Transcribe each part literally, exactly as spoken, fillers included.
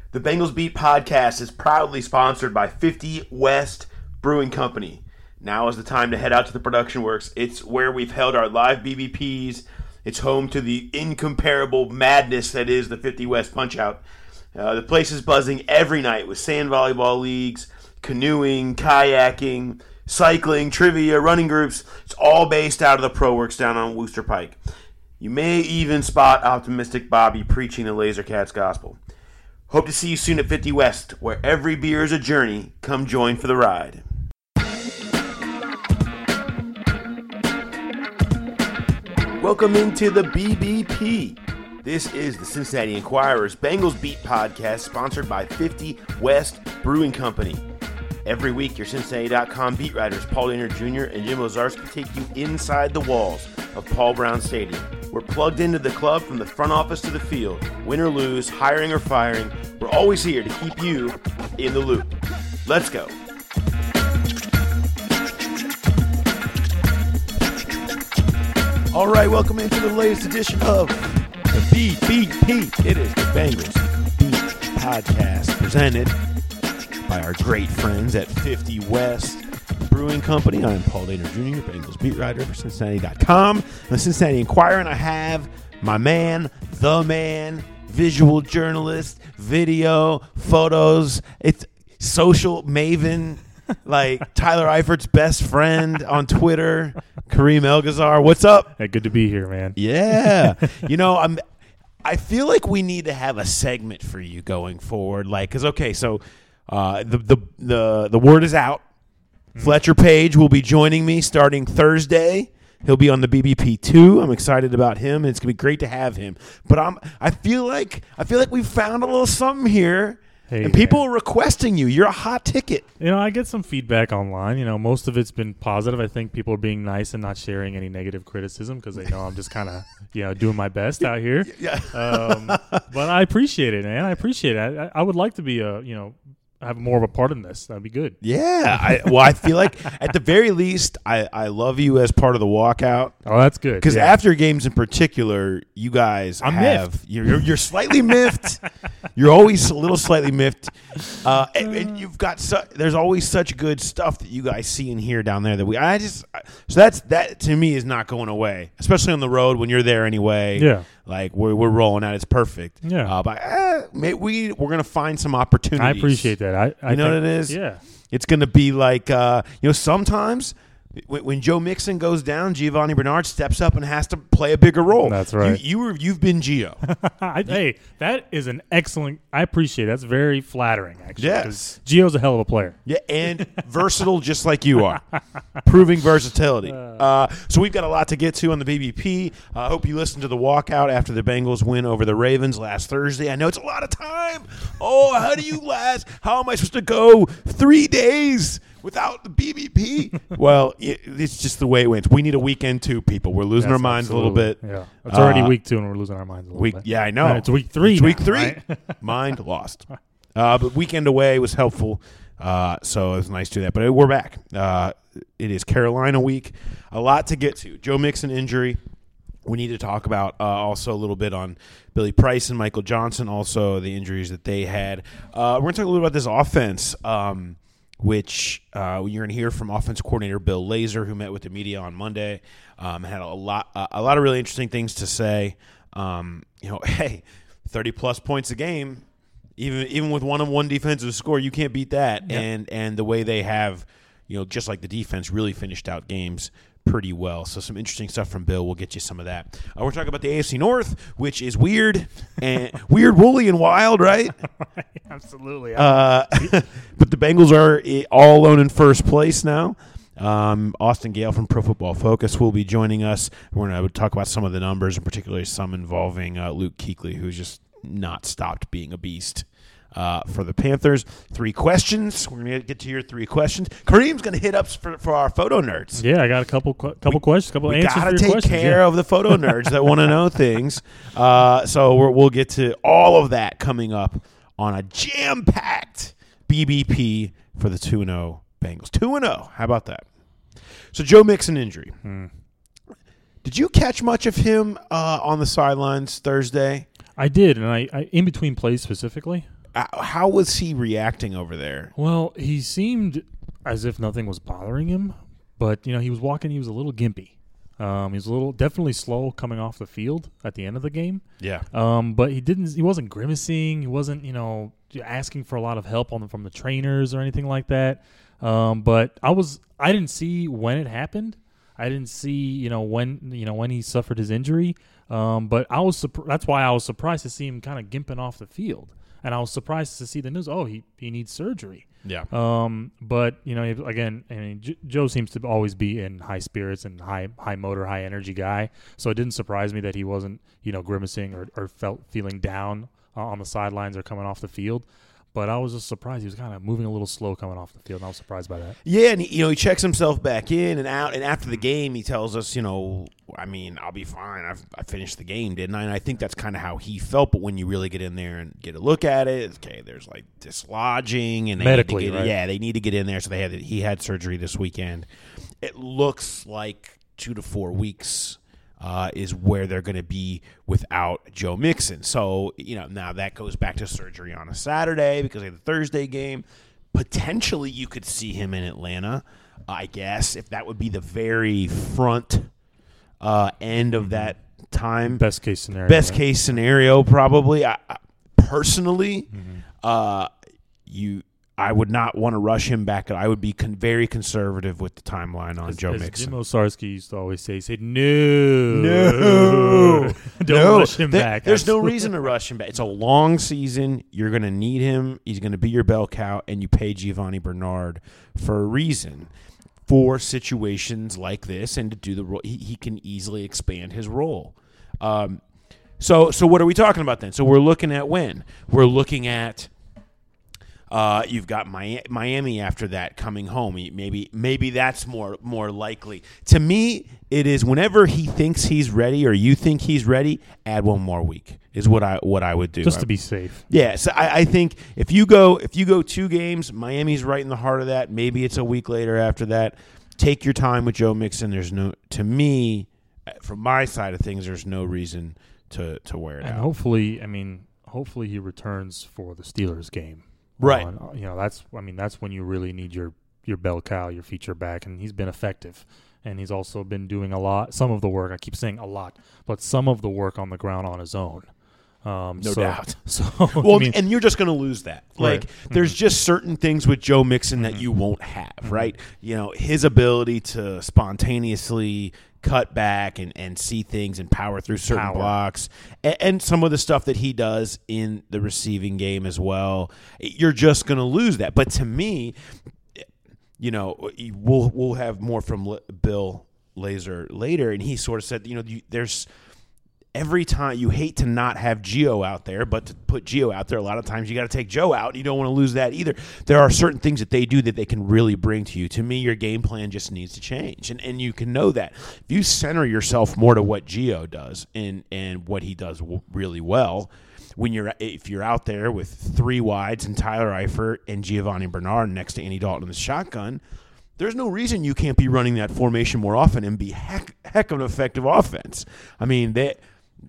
The Bengals Beat podcast is proudly sponsored by fifty West Brewing Company. Now is the time to head out to the Production Works. It's where we've held our live B B Ps. It's home to the incomparable madness that is the fifty West Punch-Out. Uh, the place is buzzing every night with sand volleyball leagues, canoeing, kayaking, cycling, trivia, running groups. It's all based out of the Pro Works down on Wooster Pike. You may even spot optimistic Bobby preaching the Laser Cats gospel. Hope to see you soon at fifty West, where every beer is a journey. Come join for the ride. Welcome into the B B P. This is the Cincinnati Enquirer's Bengals Beat podcast, sponsored by fifty West Brewing Company. Every week, your Cincinnati dot com beat writers Paul Dehner Junior and Jim Ozarski take you inside the walls of Paul Brown Stadium. We're plugged into the club from the front office to the field. Win or lose, hiring or firing, we're always here to keep you in the loop. Let's go. All right, welcome into the latest edition of the B B P. It is the Bengals Beat podcast, presented by our great friends at fifty West Brewing Company. I'm Paul Dehner Junior, Bengals beat writer for Cincinnati dot com, the Cincinnati Enquirer, and I have my man, the man, visual journalist, video, photos, it's social maven, like Tyler Eifert's best friend on Twitter, Kareem Elgazar. What's up? Hey, good to be here, man. Yeah. You know, I'm I feel like we need to have a segment for you going forward, like, because okay, so uh, the the the the word is out. Mm-hmm. Fletcher Page will be joining me starting Thursday. He'll be on the B B P two. I'm excited about him, and it's gonna be great to have him. But I'm I feel like I feel like we've found a little something here. Hey, and people man. are requesting you. You're a hot ticket. You know, I get some feedback online. You know, most of it's been positive. I think people are being nice and not sharing any negative criticism because they know I'm just kind of, you know, doing my best out here. Yeah. um, but I appreciate it, man. I appreciate it. I, I would like to be a, you know, have more of a part in this. That'd be good. Yeah. I, well, I feel like at the very least, I, I love you as part of the walkout. Oh, that's good. Because yeah. after games in particular, you guys I'm have miffed. You're, you're, you're slightly miffed. You're always a little slightly miffed. Uh, and, and you've got su- there's always such good stuff that you guys see and hear down there that we. I just so that's that to me is not going away, especially on the road when you're there anyway. Yeah. Like we're we're rolling out, it's perfect. Yeah, uh, but uh, maybe we we're gonna find some opportunities. I appreciate that. I, I you know think, what it is. Yeah, it's gonna be like uh, you know sometimes when, when Joe Mixon goes down, Giovanni Bernard steps up and has to play a bigger role. That's right. You, you were you've been Gio. I, hey, that is an excellent. I appreciate it. That's very flattering, actually. Yes, Gio's a hell of a player. Yeah, and versatile, just like you are, proving versatility. Uh, so we've got a lot to get to on the B B P. I uh, hope you listened to the walkout after the Bengals win over the Ravens last Thursday. I know it's a lot of time. Oh, how do you last? How am I supposed to go three days without the B B P? Well, it's just the way it went. We need a weekend two, people. We're losing yes, our minds absolutely. a little bit. Yeah, it's already uh, week two, and we're losing our minds a little week, bit. Yeah, I know. No, it's week three. It's now, week three. Right? Mind lost. Uh, but weekend away was helpful, uh, so it was nice to do that. But we're back. Uh, it is Carolina week. A lot to get to. Joe Mixon injury. We need to talk about uh, also a little bit on Billy Price and Michael Johnson, also the injuries that they had. Uh, we're going to talk a little about this offense, um, which uh, you're going to hear from offensive coordinator Bill Lazor, who met with the media on Monday. Um, had a lot, uh, a lot of really interesting things to say. Um, you know, hey, thirty plus points a game. Even even with one on one defensive score, you can't beat that. Yep. And and the way they have, you know, just like the defense, really finished out games pretty well. So some interesting stuff from Bill. We'll get you some of that. Uh, we're talking about the A F C North, which is weird and weird, woolly, and wild, right? Absolutely. Uh, but the Bengals are all alone in first place now. Um, Austin Gale from Pro Football Focus will be joining us. We're going to talk about some of the numbers, and particularly some involving uh, Luke Kuechly, who's just not stopped being a beast uh, for the Panthers. Three questions. We're going to get to your three questions. Kareem's going to hit up for, for our photo nerds. Yeah, I got a couple couple we, questions, couple we answers gotta for your take questions. care yeah. of the photo nerds that want to know things. Uh, so we're, we'll get to all of that coming up on a jam-packed B B P for the two and oh Bengals. two and oh. How about that? So Joe Mixon injury. Hmm. Did you catch much of him uh, on the sidelines Thursday? I did, and I, I in between plays specifically. how was he reacting over there? Well, he seemed as if nothing was bothering him, but you know, he was walking. He was a little gimpy. Um, he was a little definitely slow coming off the field at the end of the game. Yeah. Um, but he didn't. He wasn't grimacing. He wasn't, you know, asking for a lot of help on the, from the trainers or anything like that. Um, but I was. I didn't see when it happened. I didn't see, you know, when you know when he suffered his injury. Um, but I was. Surpri- that's why I was surprised to see him kind of gimping off the field. And I was surprised to see the news. Oh, he, he needs surgery. Yeah. Um. But you know, again, I mean, J- Joe seems to always be in high spirits and high high motor, high energy guy. So it didn't surprise me that he wasn't, you know, grimacing or, or felt feeling down uh, on the sidelines or coming off the field. But I was just surprised. He was kind of moving a little slow coming off the field, and I was surprised by that. Yeah, and he, you know, he checks himself back in and out. And after the game, he tells us, you know, I mean, I'll be fine. I've, I finished the game, didn't I? And I think that's kind of how he felt. But when you really get in there and get a look at it, okay, there's like dislodging and they medically, need to get, right? Yeah, they need to get in there. So they had he had surgery this weekend. It looks like two to four weeks. Uh, is where they're going to be without Joe Mixon. So, you know, now that goes back to surgery on a Saturday because of the Thursday game. Potentially you could see him in Atlanta, I guess, if that would be the very front uh, end of that time. Best case scenario. Best right? case scenario, probably. I, I, personally, Mm-hmm. uh, you... I would not want to rush him back. I would be con- very conservative with the timeline on as, Joe as Mixon. Jim Owczarski used to always say, he said, no. No. Don't no. rush him There- back. There's no Absolutely. reason to rush him back. It's a long season. You're going to need him. He's going to be your bell cow, and you pay Giovanni Bernard for a reason. For situations like this and to do the role, he, he can easily expand his role. Um, so, so what are we talking about then? So we're looking at when? We're looking at Uh, you've got Miami after that coming home. Maybe maybe that's more more likely. To me, it is whenever he thinks he's ready or you think he's ready, add one more week is what I what I would do. Just to be safe. Yeah, so I, I think if you go if you go two games, Miami's right in the heart of that. Maybe it's a week later after that. Take your time with Joe Mixon. There's no to me, from my side of things, there's no reason to to wear it And out. hopefully, I mean, hopefully he returns for the Steelers game. Right. On, you know, that's I mean, that's when you really need your, your bell cow, your feature back, and he's been effective. And he's also been doing a lot, some of the work, I keep saying a lot, but some of the work on the ground on his own. Um, No so, doubt. So, Well, I mean, and you're just going to lose that. Like, Right. there's Mhm. just certain things with Joe Mixon that Mhm. you won't have, Mhm. right? You know, his ability to spontaneously cut back and, and see things and power through certain Power. blocks, and, and some of the stuff that he does in the receiving game as well. You're just going to lose that. But to me, you know, we'll we'll have more from L- Bill Lazor later, and he sort of said, you know, you, there's every time you hate to not have Gio out there, but to put Gio out there, a lot of times you got to take Joe out. And you don't want to lose that either. There are certain things that they do that they can really bring to you. To me, your game plan just needs to change, and and you can know that if you center yourself more to what Gio does and and what he does w- really well. When you're if you're out there with three wides and Tyler Eifert and Giovanni Bernard next to Andy Dalton in the shotgun, there's no reason you can't be running that formation more often and be heck, heck of an effective offense. I mean, that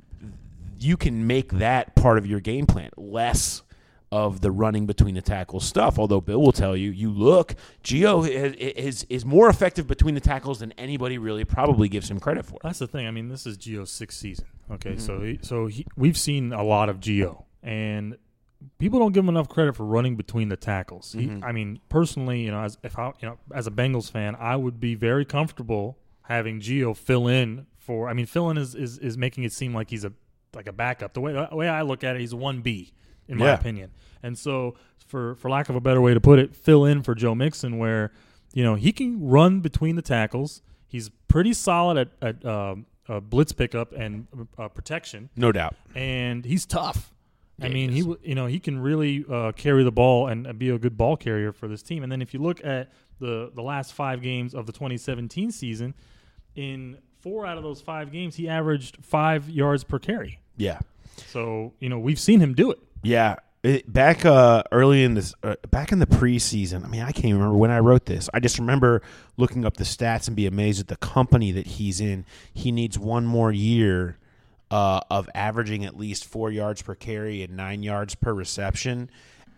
you can make that part of your game plan, less of the running between the tackles stuff. Although Bill will tell you, you look, Gio is, is, is more effective between the tackles than anybody really probably gives him credit for. that's the thing. I mean, this is Gio's sixth season. Okay, Mm-hmm. so he, so he, we've seen a lot of Gio, and people don't give him enough credit for running between the tackles. He, Mhm. I mean, personally, you know, as if I, you know, as a Bengals fan, I would be very comfortable having Gio fill in for. I mean, fill in is, is, is making it seem like he's a like a backup. The way the way I look at it, he's a one B in my Yeah. opinion. And so, for for lack of a better way to put it, fill in for Joe Mixon, where you know he can run between the tackles. He's pretty solid at at um, uh, blitz pickup and uh, protection, No doubt. and he's tough. I Yeah, mean, he he is. w- you know he can really uh, carry the ball and uh, be a good ball carrier for this team. And then if you look at the the last five games of the twenty seventeen season, in four out of those five games, he averaged five yards per carry. Yeah. So you know we've seen him do it. Yeah. It, back uh, early in this, uh, back in the preseason, I mean, I can't even remember when I wrote this. I just remember looking up the stats and be amazed at the company that he's in. He needs one more year uh, of averaging at least four yards per carry and nine yards per reception.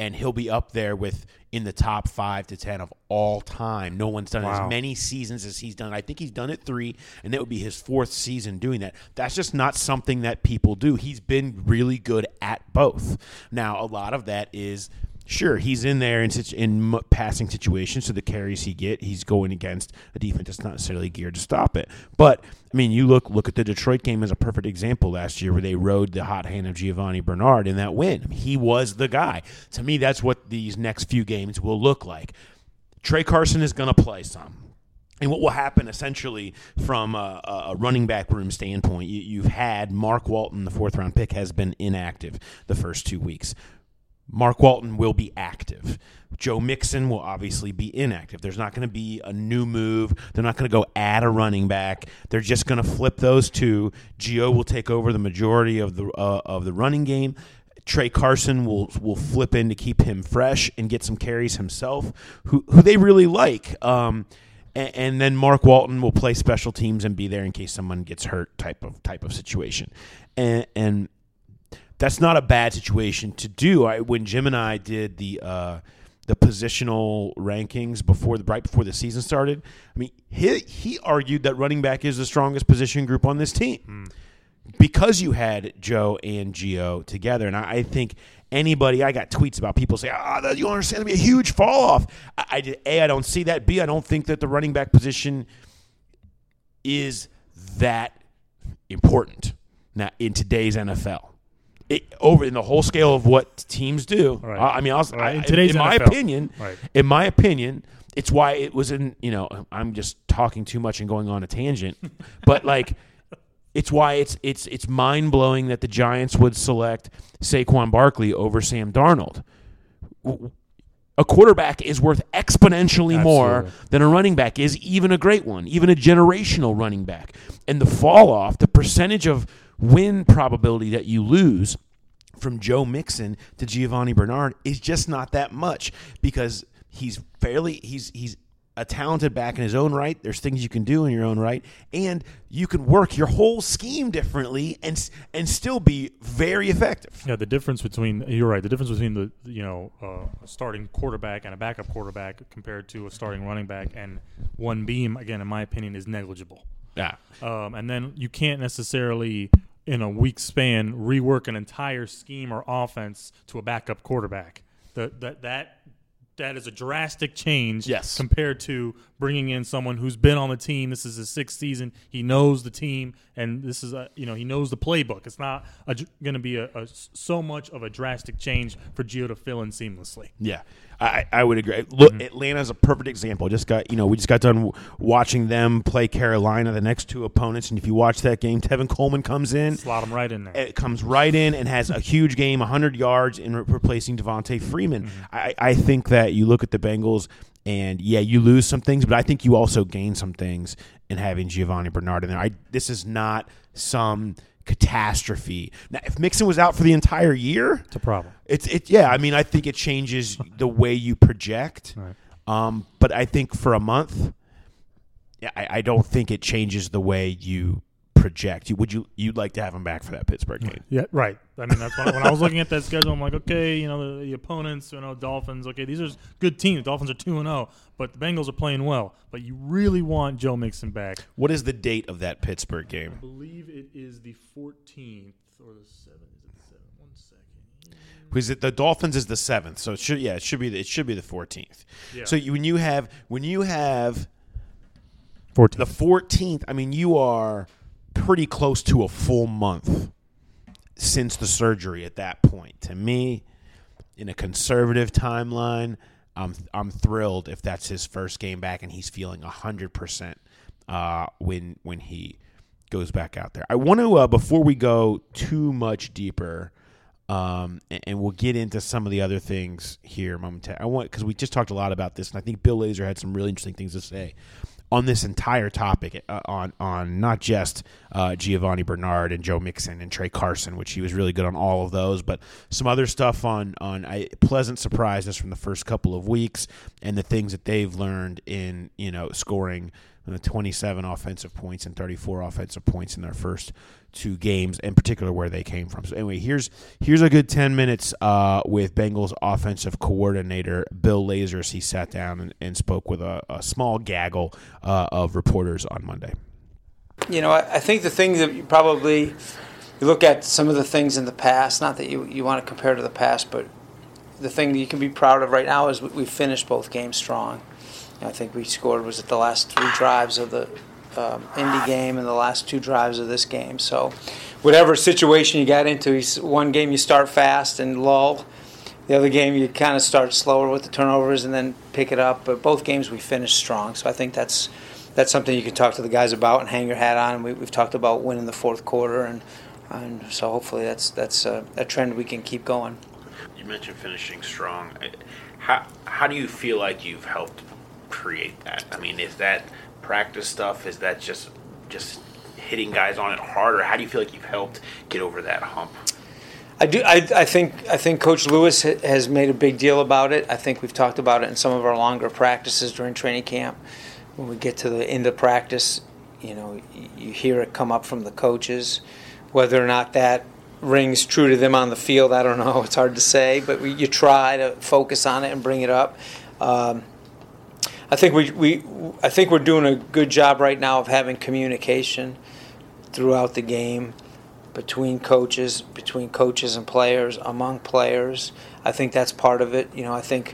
and he'll be up there with in the top five to ten of all time. No one's done Wow. as many seasons as he's done. I think he's done it three, and that would be his fourth season doing that. That's just not something that people do. He's been really good at both. Now, a lot of that is, sure, he's in there in, situ- in m- passing situations, so the carries he get, he's going against a defense that's not necessarily geared to stop it. But, I mean, you look look at the Detroit game as a perfect example last year where they rode the hot hand of Giovanni Bernard in that win. I mean, he was the guy. To me, that's what these next few games will look like. Trey Carson is going to play some. And what will happen essentially from a, a running back room standpoint, you, you've had Mark Walton, the fourth-round pick, has been inactive the first two weeks. Mark Walton will be active. Joe Mixon will obviously be inactive. There's not going to be a new move. They're not going to go add a running back. They're just going to flip those two. Gio will take over the majority of the uh, of the running game. Trey Carson will will flip in to keep him fresh and get some carries himself, who who they really like. Um, and, and then Mark Walton will play special teams and be there in case someone gets hurt, type of type of situation. And and that's not a bad situation to do. I, when Jim and I did the uh, the positional rankings before the right before the season started, I mean, he he argued that running back is the strongest position group on this team mm. because you had Joe and Gio together. And I, I think anybody, I got tweets about people saying, "Ah, oh, you don't understand, it'll be a huge fall off." I, I did, a, I don't see that. B, I don't think that the running back position is that important now in today's N F L. It, over in the whole scale of what teams do, right. I, I mean, I'll, right. in, I, today's in my N F L. opinion, right. in my opinion, it's why it was in. You know, I'm just talking too much and going on a tangent, but like, it's why it's it's it's mind blowing that the Giants would select Saquon Barkley over Sam Darnold. A quarterback is worth exponentially Absolutely. more than a running back is, even a great one, even a generational running back. And the fall off, the percentage of win probability that you lose from Joe Mixon to Giovanni Bernard is just not that much, because he's fairly he's he's a talented back in his own right. There's things you can do in your own right, and you can work your whole scheme differently and and still be very effective. Yeah, the difference between you're right. The difference between the you know uh, a starting quarterback and a backup quarterback compared to a starting running back and one beam, again, in my opinion, is negligible. Yeah, um, and then you can't necessarily, in a week span, rework an entire scheme or offense to a backup quarterback. The, that that that is a drastic change yes. compared to bringing in someone who's been on the team. This is his sixth season. He knows the team, and this is a, you know he knows the playbook. It's not going to be a, a so much of a drastic change for Gio to fill in seamlessly. Yeah. I, I would agree. Look, mm-hmm. Atlanta's a perfect example. Just got you know we just got done w- watching them play Carolina, the next two opponents, and if you watch that game, Tevin Coleman comes in, slot him right in there. It comes right in and has a huge game, one hundred yards in re- replacing Devontae Freeman. Mm-hmm. I, I think that you look at the Bengals, and yeah, you lose some things, but I think you also gain some things in having Giovanni Bernard in there. I, this is not some catastrophe. Now, if Mixon was out for the entire year, it's a problem. It's it. Yeah, I mean, I think it changes the way you project. Right. Um, but I think for a month, yeah, I, I don't think it changes the way you project. You would you you'd like to have him back for that Pittsburgh game? Yeah, right. I mean, that's when, when I was looking at that schedule, I'm like, okay, you know, the, the opponents, you know, Dolphins. Okay, these are good teams. The Dolphins are two and zero, but the Bengals are playing well. But you really want Joe Mixon back. What is the date of that Pittsburgh game? I believe it is the fourteenth or the seventh. Is it the seventh? One second. Because it, the Dolphins is the seventh, so it should yeah it should be the, it should be the fourteenth. Yeah. So you, when you have when you have fourteenth. the fourteenth, I mean you are pretty close to a full month since the surgery at that point. To me, in a conservative timeline, I'm I'm thrilled if that's his first game back and he's feeling one hundred percent uh, when when he goes back out there. I want to, uh, before we go too much deeper, um, and, and we'll get into some of the other things here momentarily. I want because we just talked a lot about this, and I think Bill Lazor had some really interesting things to say on this entire topic, uh, on on not just uh, Giovanni Bernard and Joe Mixon and Trey Carson, which he was really good on all of those, but some other stuff on on uh, pleasant surprises from the first couple of weeks and the things that they've learned in you know scoring uh, twenty-seven offensive points and thirty-four offensive points in their first two games, in particular where they came from. So anyway, here's here's a good ten minutes uh, with Bengals offensive coordinator Bill Lazors. He sat down and, and spoke with a, a small gaggle uh, of reporters on Monday. You know, I, I think the thing that you probably you look at some of the things in the past, not that you, you want to compare to the past, but the thing that you can be proud of right now is we, we finished both games strong. I think we scored, was it the last three drives of the um, Indy game and the last two drives of this game. So whatever situation you got into, one game you start fast and lull. The other game you kind of start slower with the turnovers and then pick it up. But both games we finished strong. So I think that's that's something you can talk to the guys about and hang your hat on. We, we've talked about winning the fourth quarter, and, and so hopefully that's, that's a, a trend we can keep going. You mentioned finishing strong. How how do you feel like you've helped create that? I mean, is that practice stuff? Is that just just hitting guys on it hard, or how do you feel like you've helped get over that hump? I do. I, I think. I think Coach Lewis has made a big deal about it. I think we've talked about it in some of our longer practices during training camp. When we get to the end of practice, you know, you hear it come up from the coaches, whether or not that rings true to them on the field, I don't know. It's hard to say, but we, you try to focus on it and bring it up. Um, I think we, we I think we're doing a good job right now of having communication throughout the game between coaches, between coaches and players, among players. I think that's part of it. You know, I think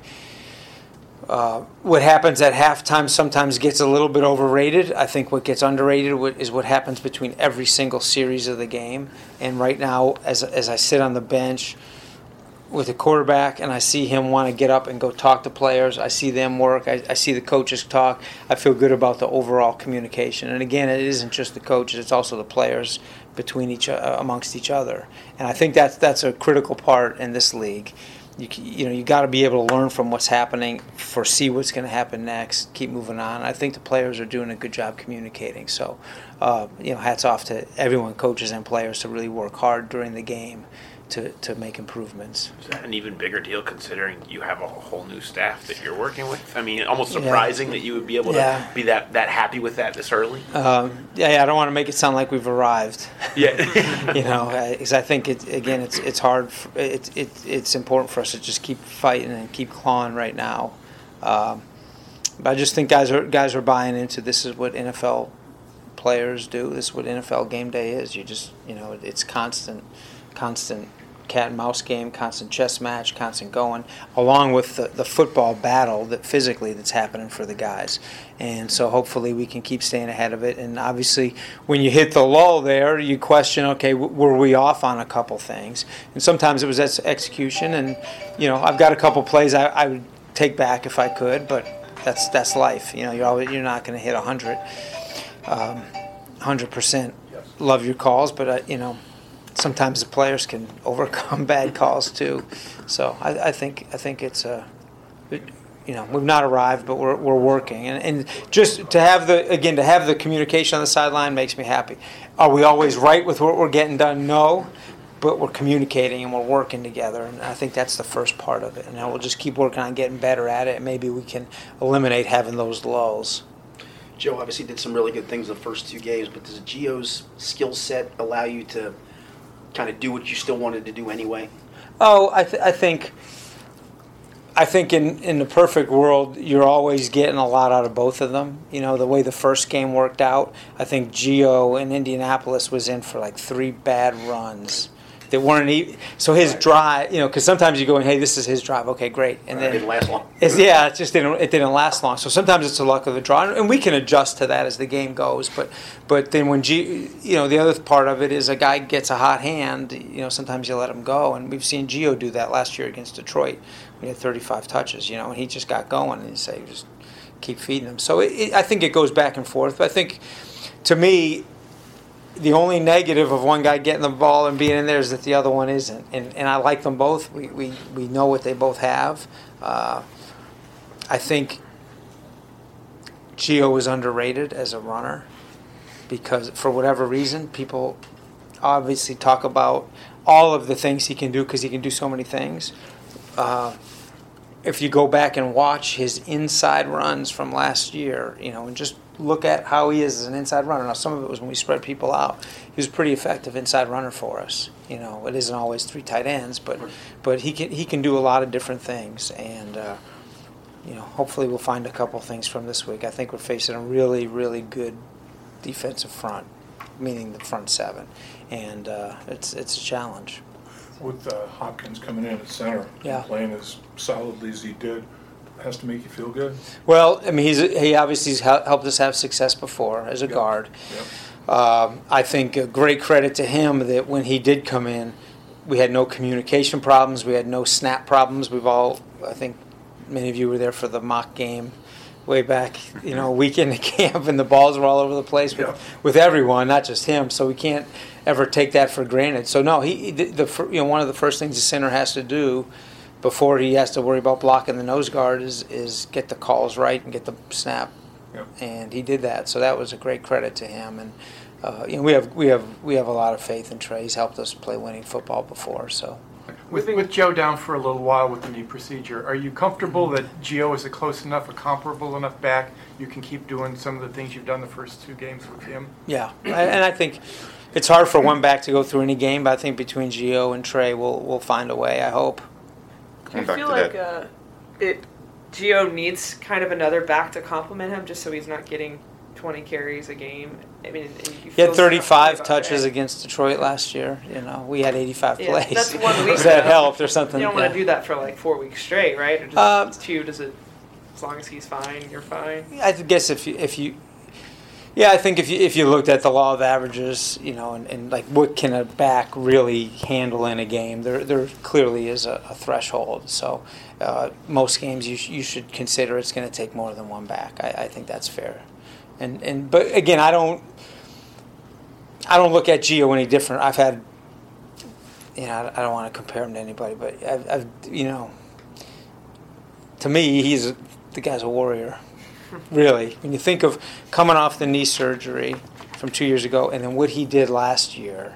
uh, what happens at halftime sometimes gets a little bit overrated. I think what gets underrated is what happens between every single series of the game. And right now, as as I sit on the bench with the quarterback and I see him want to get up and go talk to players, I see them work, I, I see the coaches talk, I feel good about the overall communication. And again, it isn't just the coaches, it's also the players between each uh, amongst each other. And I think that's that's a critical part in this league. You you know you got to be able to learn from what's happening, foresee what's going to happen next, keep moving on. I think the players are doing a good job communicating. So, uh, you know, hats off to everyone, coaches and players, to really work hard during the game to to make improvements. Is that an even bigger deal considering you have a whole new staff that you're working with? I mean, almost surprising yeah. that you would be able to yeah. be that, that happy with that this early. Um, yeah, yeah, I don't want to make it sound like we've arrived. Yeah, you know, because I think it again, it's it's hard. For, it, it it's important for us to just keep fighting and keep clawing right now. Um, but I just think guys are guys are buying into this is what N F L players do. This is what N F L game day is. You just you know, it's constant, constant. cat and mouse game, constant chess match, constant going, along with the, the football battle that physically that's happening for the guys. And so hopefully we can keep staying ahead of it. And obviously when you hit the lull there, you question, okay, w- were we off on a couple things? And sometimes it was ex- execution. And, you know, I've got a couple plays I, I would take back if I could, but that's that's life. You know, you're always, you're not going to hit one hundred, um, one hundred percent love your calls, but, uh, you know, sometimes the players can overcome bad calls too, so I, I think I think it's a, you know, we've not arrived, but we're we're working, and and just to have the again to have the communication on the sideline makes me happy. Are we always right with what we're getting done? No, but we're communicating and we're working together, and I think that's the first part of it. And we'll just keep working on getting better at it, and maybe we can eliminate having those lulls. Joe obviously did some really good things in the first two games, but does Gio's skill set allow you to kind of do what you still wanted to do anyway? Oh, I, th- I think I think in, in the perfect world, you're always getting a lot out of both of them. You know, the way the first game worked out, I think Gio in Indianapolis was in for like three bad runs that weren't even. So his Right. drive, you know, because sometimes you go, hey, this is his drive. Okay, great. And It then didn't last long. It's, yeah, it just didn't. It didn't last long. So sometimes it's the luck of the draw, and we can adjust to that as the game goes. But, but then when G, you know, the other part of it is a guy gets a hot hand. You know, sometimes you let him go, and we've seen Gio do that last year against Detroit. We had thirty-five touches, you know, and he just got going, and you say just keep feeding him. So it, it, I think it goes back and forth. But I think, to me, the only negative of one guy getting the ball and being in there is that the other one isn't. And and I like them both. We we, we know what they both have. Uh, I think Gio is underrated as a runner because for whatever reason, people obviously talk about all of the things he can do because he can do so many things. Uh, if you go back and watch his inside runs from last year, you know, and just look at how he is as an inside runner. Now, some of it was when we spread people out. He was a pretty effective inside runner for us. You know, it isn't always three tight ends, but but he can he can do a lot of different things. And uh, you know, hopefully we'll find a couple things from this week. I think we're facing a really really good defensive front, meaning the front seven, and uh, it's it's a challenge. With uh, Hopkins coming in at center, Yeah. and playing as solidly as he did, has to make you feel good. Well, I mean, he's he obviously has hel- helped us have success before as a Yep. guard. Yep. Um, I think a great credit to him that when he did come in, we had no communication problems, we had no snap problems. We've all, I think, many of you were there for the mock game way back, you know, weekend at camp, and the balls were all over the place with, Yep. with everyone, not just him. So we can't ever take that for granted. So no, he the, the fir- you know one of the first things the center has to do before he has to worry about blocking the nose guard is is get the calls right and get the snap. Yep. And he did that. So that was a great credit to him. And uh, you know we have we have we have a lot of faith in Trey. He's helped us play winning football before. So With, with Joe down for a little while with the knee procedure, are you comfortable that Gio is a close enough, a comparable enough back, you can keep doing some of the things you've done the first two games with him? yeah, I- and I think it's hard for one back to go through any game, but I think between Gio and Trey, we'll we'll find a way. I hope. Do you back feel to like that. uh, it Gio needs kind of another back to complement him, just so he's not getting twenty carries a game? I mean, and you He feel had thirty-five about touches that. against Detroit last year. You know, we had eighty-five Yeah, plays. that's one week. Does that though. helped or something? You don't Yeah. want to do that for like four weeks straight, right? Or just Uh, two? Does it? As long as he's fine, you're fine. I guess if you if you, yeah, I think if you if you looked at the law of averages, you know, and, and like what can a back really handle in a game, there there clearly is a, a threshold. So uh, most games you sh- you should consider it's going to take more than one back. I, I think that's fair. And and but again, I don't I don't look at Gio any different. I've had, you know, I, I don't want to compare him to anybody, but I've, I've you know, to me he's a, the guy's a warrior. Really, when you think of coming off the knee surgery from two years ago and then what he did last year,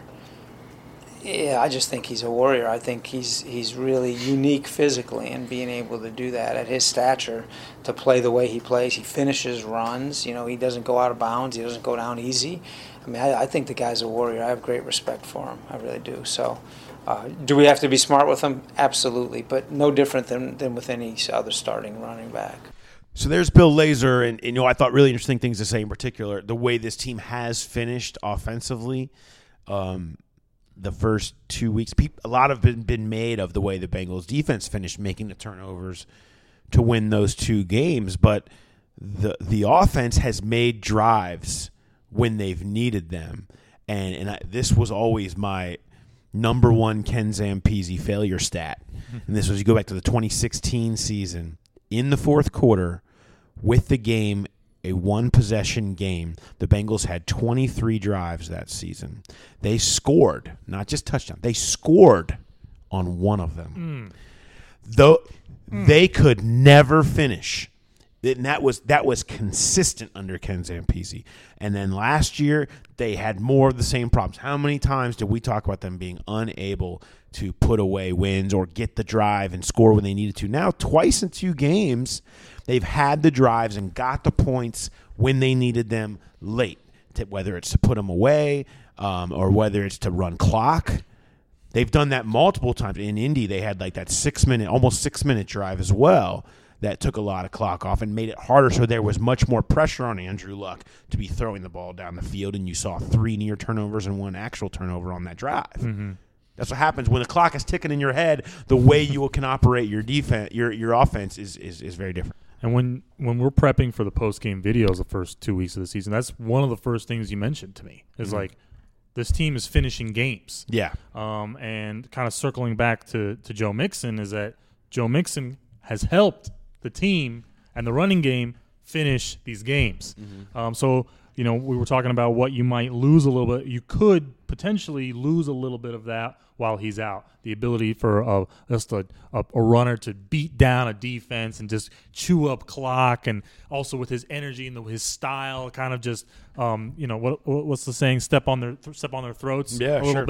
yeah, I just think he's a warrior. I think he's he's really unique physically and being able to do that at his stature, to play the way he plays. He finishes runs. You know, he doesn't go out of bounds. He doesn't go down easy. I mean, I, I think the guy's a warrior. I have great respect for him. I really do. So, uh, do we have to be smart with him? Absolutely, but no different than, than with any other starting running back. So there's Bill Lazor, and, and you know I thought really interesting things to say in particular the way this team has finished offensively. Um, the first two weeks, people, a lot have been been made of the way the Bengals defense finished, making the turnovers to win those two games. But the the offense has made drives when they've needed them, and and I, this was always my number one Ken Zampese failure stat. And this was, you go back to the twenty sixteen season. In the fourth quarter, with the game, a one-possession game, the Bengals had twenty-three drives that season. They scored, not just touchdown, they scored on one of them. Mm. Though mm. they could never finish. And that was that was consistent under Ken Zampese. And then last year, they had more of the same problems. How many times did we talk about them being unable to put away wins or get the drive and score when they needed to? Now, twice in two games, they've had the drives and got the points when they needed them late, to, whether it's to put them away um, or whether it's to run clock. They've done that multiple times. In Indy, they had like that six-minute, almost six-minute drive as well that took a lot of clock off and made it harder, so there was much more pressure on Andrew Luck to be throwing the ball down the field, and you saw three near turnovers and one actual turnover on that drive. Mm-hmm. That's what happens when the clock is ticking in your head. The way you can operate your defense, your your offense is is, is very different. And when, when we're prepping for the post-game videos the first two weeks of the season, that's one of the first things you mentioned to me is mm-hmm. like, this team is finishing games. Yeah. Um, and kind of circling back to, to Joe Mixon is that Joe Mixon has helped the team and the running game finish these games. Mm-hmm. Um, so, you know, we were talking about what you might lose a little bit. You could potentially lose a little bit of that while he's out. The ability for a, just a, a, a runner to beat down a defense and just chew up clock, and also with his energy and the, his style, kind of just, um, you know, what what's the saying? Step on their step on their throats yeah, a little sure. bit.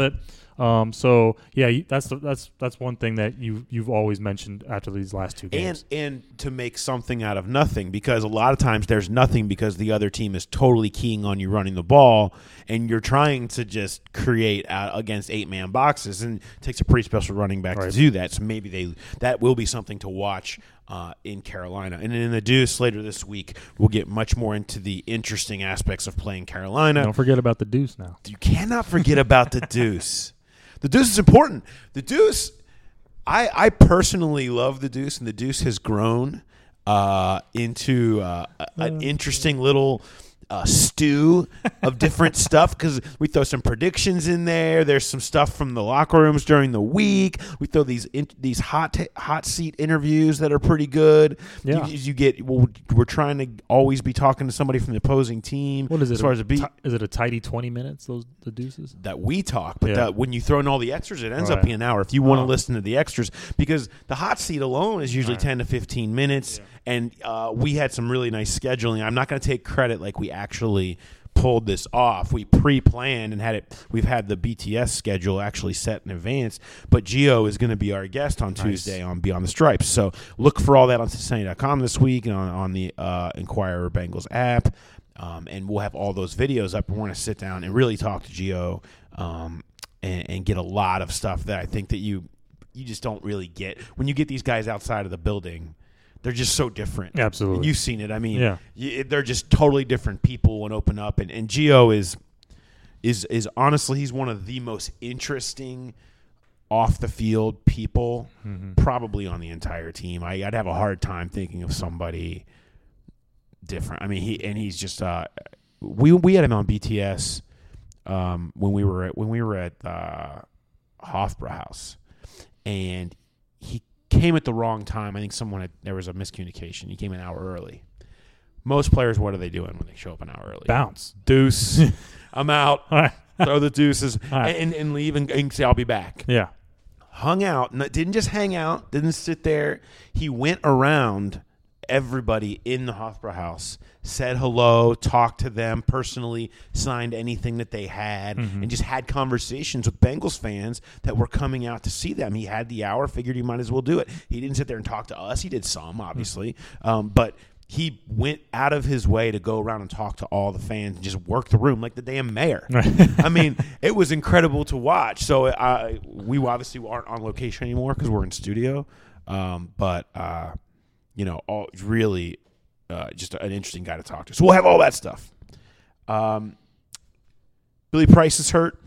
Um, so yeah, you- that's the, that's that's one thing that you you've always mentioned after these last two games. And and to make something out of nothing, because a lot of times there's nothing because the other team is totally keying on you running the ball, and you're trying to just create out against eight man boxes, and it takes a pretty special running back Right. to do that. So maybe they that will be something to watch uh, in Carolina. And in the Deuce later this week, we'll get much more into the interesting aspects of playing Carolina. Don't forget about the Deuce now. You cannot forget about the Deuce. The Deuce is important. The Deuce, I, I personally love the Deuce, and the Deuce has grown uh, into uh, a- an interesting little uh, stew of different stuff, because we throw some predictions in there. There's some stuff from the locker rooms during the week. We throw these in, these hot ta- hot seat interviews that are pretty good. Yeah. You, you get. Well, we're trying to always be talking to somebody from the opposing team. What is it? As far a as a beat. ti- is it a tidy twenty minutes? Those the Deuces. That we talk, but Yeah. that when you throw in all the extras, it ends Right. up being an hour. If you want to Oh. listen to the extras, because the hot seat alone is usually Right. ten to fifteen minutes, and uh, we had some really nice scheduling. I'm not going to take credit like we actually pulled this off. We pre-planned and had it. We've had the B T S schedule actually set in advance, but Gio is going to be our guest on Tuesday on Beyond the Stripes. So look for all that on Cincinnati dot com this week and on, on the uh, Inquirer Bengals app. Um, and we'll have all those videos up, and we're going to sit down and really talk to Gio um, and, and get a lot of stuff that I think that you you just don't really get when you get these guys outside of the building. They're just so different. Absolutely. And you've seen it. I mean, Yeah. y- they're just totally different people when open up. And, and Gio is is is honestly, he's one of the most interesting off the field people probably on the entire team. I, I'd have a hard time thinking of somebody different. I mean, he and he's just uh, we we had him on B T S um, when we were at, when we were at uh, Hofbrauhaus, and he came at the wrong time. I think someone had, there was a miscommunication. He came an hour early. Most players, what are they doing when they show up an hour early? Bounce. Deuce. I'm out. All right. Throw the deuces All right. and, and leave and, and say I'll be back. Yeah. Hung out. n- Didn't just hang out. Didn't sit there. He went around everybody in the Hofbrauhaus, said hello, talked to them personally, signed anything that they had, and just had conversations with Bengals fans that were coming out to see them. He had the hour, figured he might as well do it. He didn't sit there and talk to us. He did some, obviously, um, but he went out of his way to go around and talk to all the fans and just work the room like the damn mayor. I mean, it was incredible to watch. So uh, we obviously aren't on location anymore because we're in studio, um, but uh, you know, all really uh, just an interesting guy to talk to. So we'll have all that stuff. Um, Billy Price is hurt.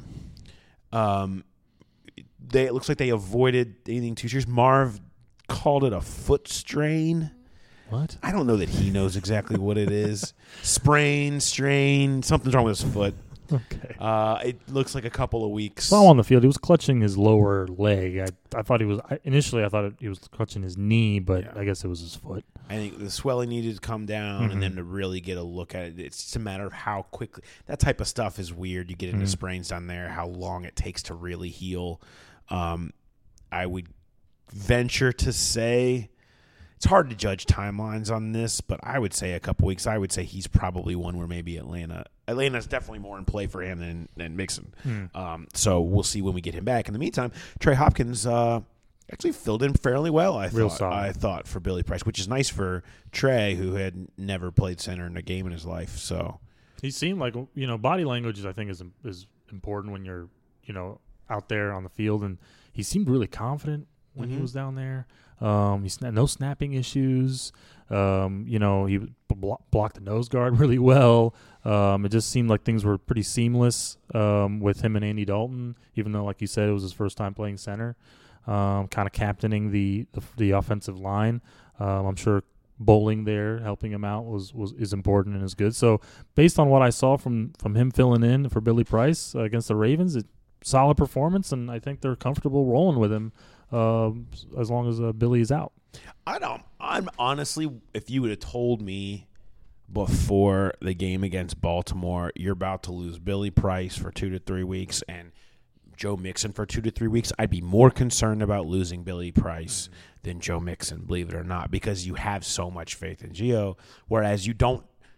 Um, they it looks like they avoided anything too serious. Marv called it a foot strain. What? I don't know that he knows exactly what it is. Sprain, strain, something's wrong with his foot. Okay. Uh, it looks like a couple of weeks. Saw him on the field. He was clutching his lower leg. I, I thought he was I, initially. I thought it, he was clutching his knee, but Yeah. I guess it was his foot. I think the swelling needed to come down, Mhm. and then to really get a look at it, it's just a matter of how quickly. That type of stuff is weird. You get into Mhm. sprains down there, how long it takes to really heal. Um, I would venture to say it's hard to judge timelines on this, but I would say a couple weeks. I would say he's probably one where maybe Atlanta. Atlanta's definitely more in play for him than than Mixon. Hmm. Um, so we'll see when we get him back. In the meantime, Trey Hopkins uh, actually filled in fairly well. I Real thought. solid. I thought for Billy Price, which is nice for Trey, who had never played center in a game in his life. So He seemed like you know body language. I think is is important when you're you know out there on the field, and he seemed really confident when Mhm. he was down there. Um, he sna- no snapping issues. Um, you know he blo- blocked the nose guard really well. Um, it just seemed like things were pretty seamless um, with him and Andy Dalton, even though, like you said, it was his first time playing center. Um, kind of captaining the, the the offensive line. Um, I'm sure Bowling there helping him out was, was is important and is good. So based on what I saw from, from him filling in for Billy Price uh, against the Ravens, it solid performance, and I think they're comfortable rolling with him um, as long as uh, Billy is out. I don't. I'm honestly, if you would have told me before the game against Baltimore, you're about to lose Billy Price for two to three weeks and Joe Mixon for two to three weeks, I'd be more concerned about losing Billy Price than Joe Mixon, believe it or not, because you have so much faith in Gio, whereas you don't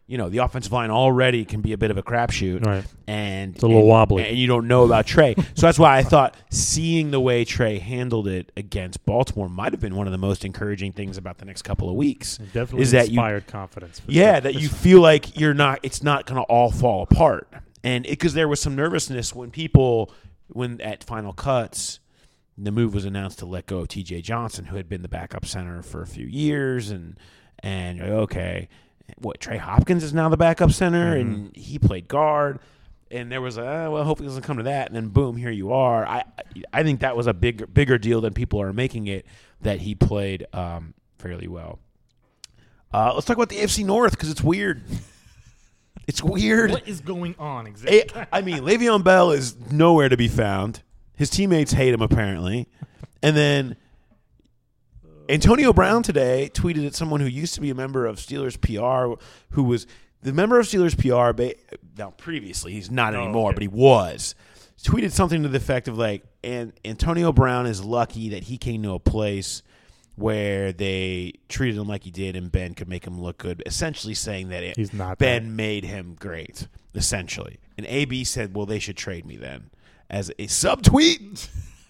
you know, the offensive line already can be a bit of a crapshoot. Right. And It's a little and, wobbly. And you don't know about Trey. So that's why I thought seeing the way Trey handled it against Baltimore might have been one of the most encouraging things about the next couple of weeks. It definitely is that you, inspired confidence. For yeah, sure. that you feel like you're not. It's not going to all fall apart. And because there was some nervousness when people, when at Final Cuts, the move was announced to let go of T J Johnson, who had been the backup center for a few years, and and okay. What, Trey Hopkins is now the backup center, mm-hmm. and he played guard, and there was a, uh, well, hopefully it doesn't come to that, and then boom, here you are. I I think that was a bigger bigger deal than people are making it, that he played um, fairly well. Uh, let's talk about the A F C North, because it's weird. It's weird. What is going on exactly? It, I mean, Le'Veon Bell is nowhere to be found. His teammates hate him, apparently. And then Antonio Brown today tweeted at someone who used to be a member of Steelers P R, who was the member of Steelers P R. Now, previously, he's not oh, anymore, okay. but he was. Tweeted something to the effect of like, and Antonio Brown is lucky that he came to a place where they treated him like he did, and Ben could make him look good. Essentially saying that it, he's not Ben that. made him great. Essentially, and A B said, "Well, they should trade me then," as a subtweet.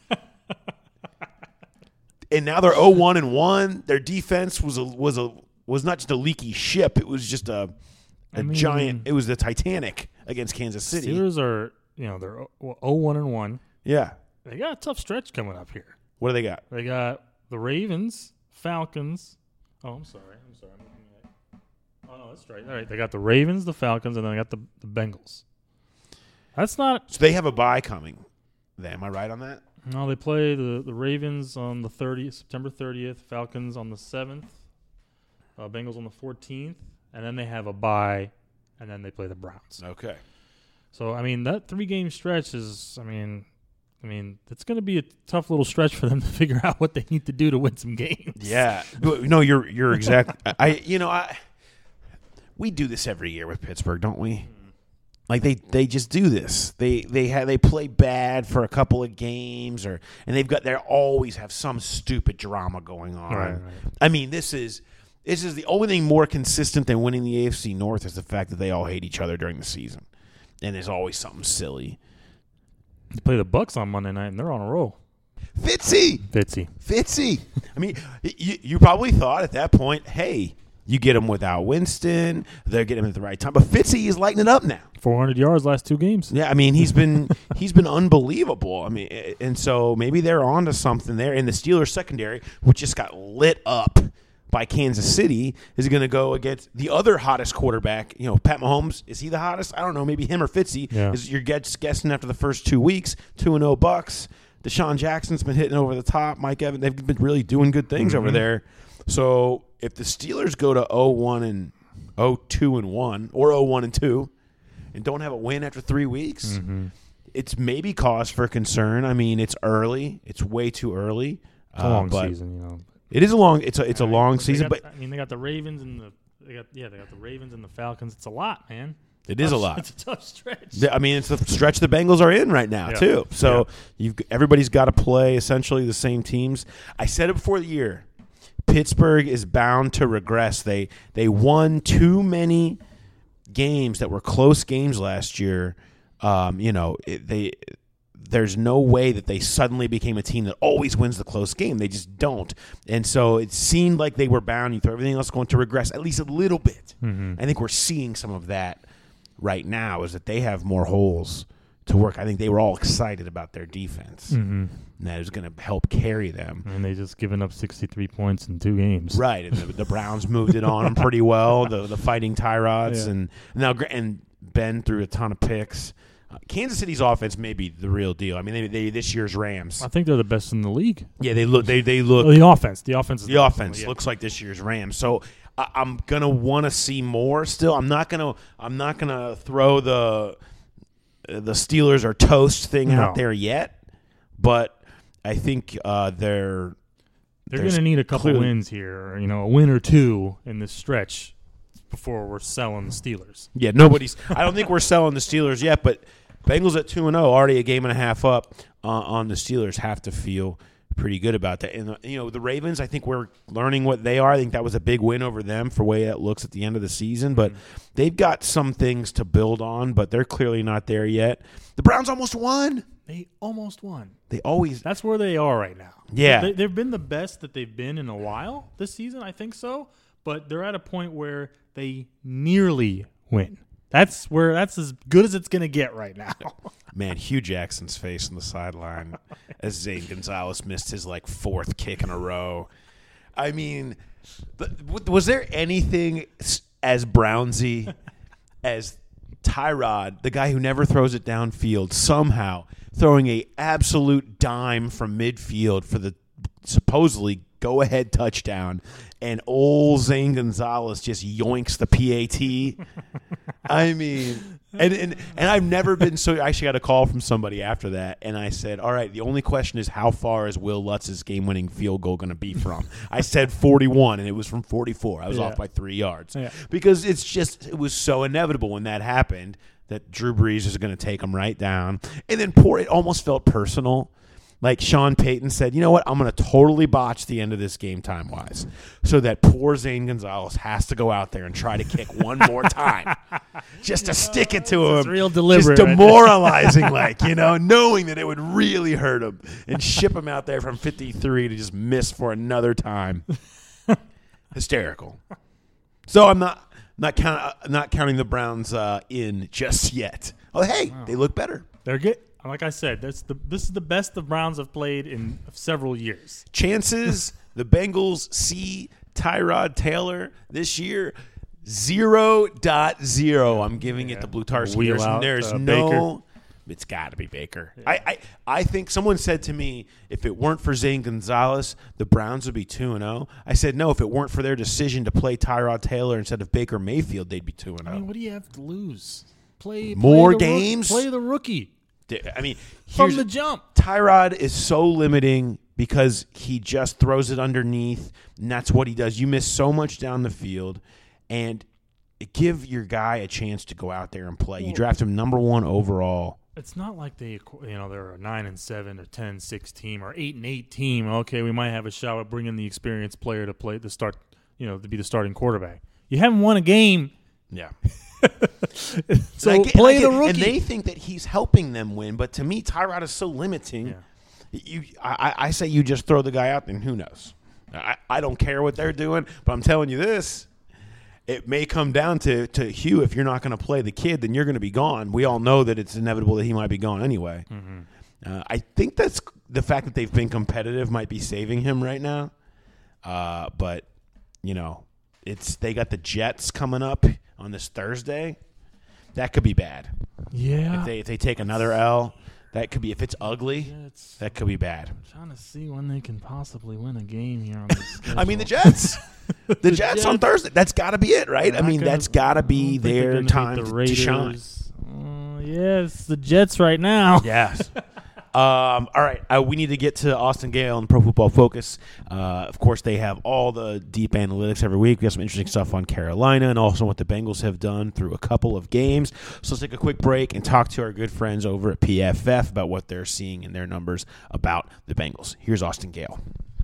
And now they're oh one and one. Their defense was a was a was not just a leaky ship. It was just a a I mean, giant. It was the Titanic against Kansas City. Steelers are, you know, they're oh one and one. Yeah. They got a tough stretch coming up here. What do they got? They got the Ravens, Falcons. Oh, I'm sorry. I'm sorry. I'm looking at. Oh no, that's right. All right, they got the Ravens, the Falcons, and then they got the the Bengals. That's not. So they have a bye coming. Am I right on that? No, they play the, the Ravens on the thirtieth, September thirtieth, Falcons on the seventh, uh, Bengals on the fourteenth, and then they have a bye, and then they play the Browns. Okay. So, I mean, that three-game stretch is, I mean, I mean, it's going to be a tough little stretch for them to figure out what they need to do to win some games. Yeah. No, you're you're exactly. I you know I. We do this every year with Pittsburgh, don't we? Like they, they just do this. They they have they play bad for a couple of games, or and they've got they always have some stupid drama going on. Right, right. I mean, this is this is the only thing more consistent than winning the A F C North is the fact that they all hate each other during the season, and there's always something silly. They play the Bucks on Monday night, and they're on a roll. Fitzy, Fitzy, Fitzy. I mean, you you probably thought at that point, hey. You get them without Winston. They're getting him at the right time. But Fitzy is lighting it up now. four hundred yards last two games. Yeah, I mean, he's been he's been unbelievable. I mean, and so maybe they're on to something there. And the Steelers secondary, which just got lit up by Kansas City, is going to go against the other hottest quarterback. You know, Pat Mahomes. Is he the hottest? I don't know. Maybe him or Fitzy. Yeah. Is you're guessing after the first two weeks, two and oh Bucks. Deshaun Jackson's been hitting over the top. Mike Evans, they've been really doing good things mm-hmm. over there. So if the Steelers go to oh one and oh two and one or oh one and two and don't have a win after three weeks, mm-hmm. it's maybe cause for concern. I mean, it's early. It's way too early. It's a long uh, season, you know. It is a long. It's a it's a long season, got, but I mean, they got the Ravens and the they got yeah they got the Ravens and the Falcons. It's a lot, man. It is tough, a lot. It's a tough stretch. I mean, it's the stretch the Bengals are in right now yeah. too. So yeah. you've everybody's got to play essentially the same teams. I said it before the year. Pittsburgh is bound to regress. They they won too many games that were close games last year. Um, you know, it, they there's no way that they suddenly became a team that always wins the close game. They just don't. And so it seemed like they were bound. You throw everything else going to regress at least a little bit. Mm-hmm. I think we're seeing some of that right now. Is that they have more holes to work. I think they were all excited about their defense. Mm-hmm. And that is going to help carry them. And they just given up sixty-three points in two games. Right, and the, the Browns moved it on them pretty well. The the Fighting Tyrods, Yeah. and now and Ben threw a ton of picks. Uh, Kansas City's offense may be the real deal. I mean, they, they this year's Rams. I think they're the best in the league. Yeah, they look. They they look. Oh, the offense. The offense. Is the the offense yeah. looks like this year's Rams. So I, I'm gonna want to see more. Still, I'm not gonna. I'm not gonna throw the the Steelers are toast thing No. out there yet. But I think uh, they're They're going to need a couple clearly, wins here, you know, a win or two in this stretch before we're selling the Steelers. Yeah, nobody's. I don't think we're selling the Steelers yet, but Bengals at two and zero, already a game and a half up uh, on the Steelers, have to feel pretty good about that. And, uh, you know, the Ravens, I think we're learning what they are. I think that was a big win over them for the way it looks at the end of the season. But mm-hmm. they've got some things to build on, but they're clearly not there yet. The Browns almost won. They almost won. They always – That's where they are right now. Yeah. They, they've been the best that they've been in a while this season, I think so. But they're at a point where they nearly win. That's where that's as good as it's going to get right now. Man, Hugh Jackson's face on the sideline as Zane Gonzalez missed his, like, fourth kick in a row. I mean, was there anything as Brownsy as Tyrod, the guy who never throws it downfield, somehow throwing a absolute dime from midfield for the supposedly go-ahead touchdown, and old Zane Gonzalez just yoinks the P A T? I mean, and, and and I've never been so – I actually got a call from somebody after that, and I said, all right, the only question is how far is Will Lutz's game-winning field goal going to be from? I said forty-one, and it was from forty-four. I was yeah. off by three yards. Yeah. Because it's just – it was so inevitable when that happened that Drew Brees is going to take him right down. And then poor – it almost felt personal. Like Sean Payton said, you know what, I'm going to totally botch the end of this game time-wise so that poor Zane Gonzalez has to go out there and try to kick one more time just to stick it to him. It's real deliberate. Just demoralizing, like, you know, knowing that it would really hurt him and ship him out there from fifty-three to just miss for another time. Hysterical. So I'm not not, count, not counting the Browns uh, in just yet. Oh, hey, wow. They look better. They're good. Like I said, that's the this is the best the Browns have played in several years. Chances the Bengals see Tyrod Taylor this year, zero dot zero. I'm giving yeah. it to Blue Tar Wheel out, There's uh, no – it's got to be Baker. Yeah. I, I I think someone said to me, if it weren't for Zane Gonzalez, the Browns would be two and oh. I said, no, if it weren't for their decision to play Tyrod Taylor instead of Baker Mayfield, they'd be two and oh. I mean, what do you have to lose? Play More play games? Rook, play the rookie. I mean, from the jump, Tyrod is so limiting because he just throws it underneath, and that's what he does. You miss so much down the field, and give your guy a chance to go out there and play. You draft him number one overall. It's not like they, you know, they're a nine and seven or ten and six team or eight and eight team. Okay, we might have a shot at bringing the experienced player to play to start, you know, to be the starting quarterback. You haven't won a game. Yeah. so get, play get, the rookie. And they think that he's helping them win, but to me, Tyrod is so limiting. Yeah. You, I, I say you just throw the guy out, and who knows? I, I don't care what they're doing, but I'm telling you this. It may come down to, to Hugh, if you're not going to play the kid, then you're going to be gone. We all know that it's inevitable that he might be gone anyway. Mm-hmm. Uh, I think that's the fact that they've been competitive might be saving him right now. Uh, but, you know, it's they got the Jets coming up on this Thursday. That could be bad. Yeah. If they if they take another L, that could be, if it's ugly, Jets. that could be bad. I'm trying to see when they can possibly win a game here on this schedule. I mean, the Jets. The, the Jets, Jets on Thursday. That's got to be it, right? They're I mean, gonna, that's got to be their time the to shine. Uh, yes, the Jets right now. Yes. Um, all right, uh, we need to get to Austin Gale and Pro Football Focus. Uh, of course, they have all the deep analytics every week. We have some interesting stuff on Carolina and also what the Bengals have done through a couple of games. So let's take a quick break and talk to our good friends over at P F F about what they're seeing in their numbers about the Bengals. Here's Austin Gale.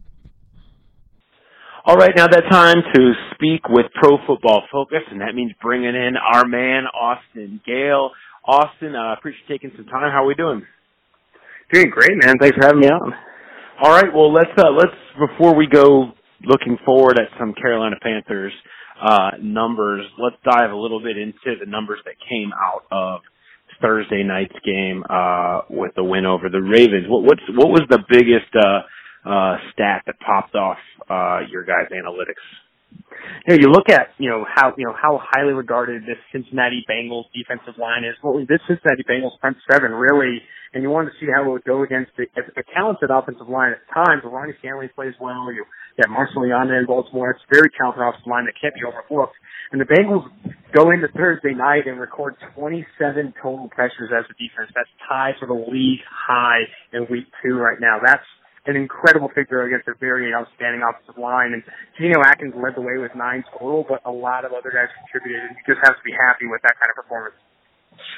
All right, now that time to speak with Pro Football Focus, and that means bringing in our man, Austin Gale. Austin, I uh, appreciate you taking some time. How are we doing? Doing great, man. Thanks for having me on. All right. Well, let's uh, let's before we go looking forward at some Carolina Panthers uh, numbers, let's dive a little bit into the numbers that came out of Thursday night's game uh, with the win over the Ravens. What what's what was the biggest uh, uh, stat that popped off uh, your guys' analytics? You know, you look at, you know, how, you know, how highly regarded this Cincinnati Bengals defensive line is. Well, this Cincinnati Bengals front seven really, and you wanted to see how it would go against the, a talented offensive line at times. Ronnie Stanley plays well. You got Marshall Yanda in Baltimore. It's a very talented offensive line that can't be overlooked. And the Bengals go into Thursday night and record twenty-seven total pressures as a defense. That's tied for the league high in week two right now. That's an incredible figure against a very outstanding offensive line. And Geno Atkins led the way with nine total, but a lot of other guys contributed, and you just have to be happy with that kind of performance.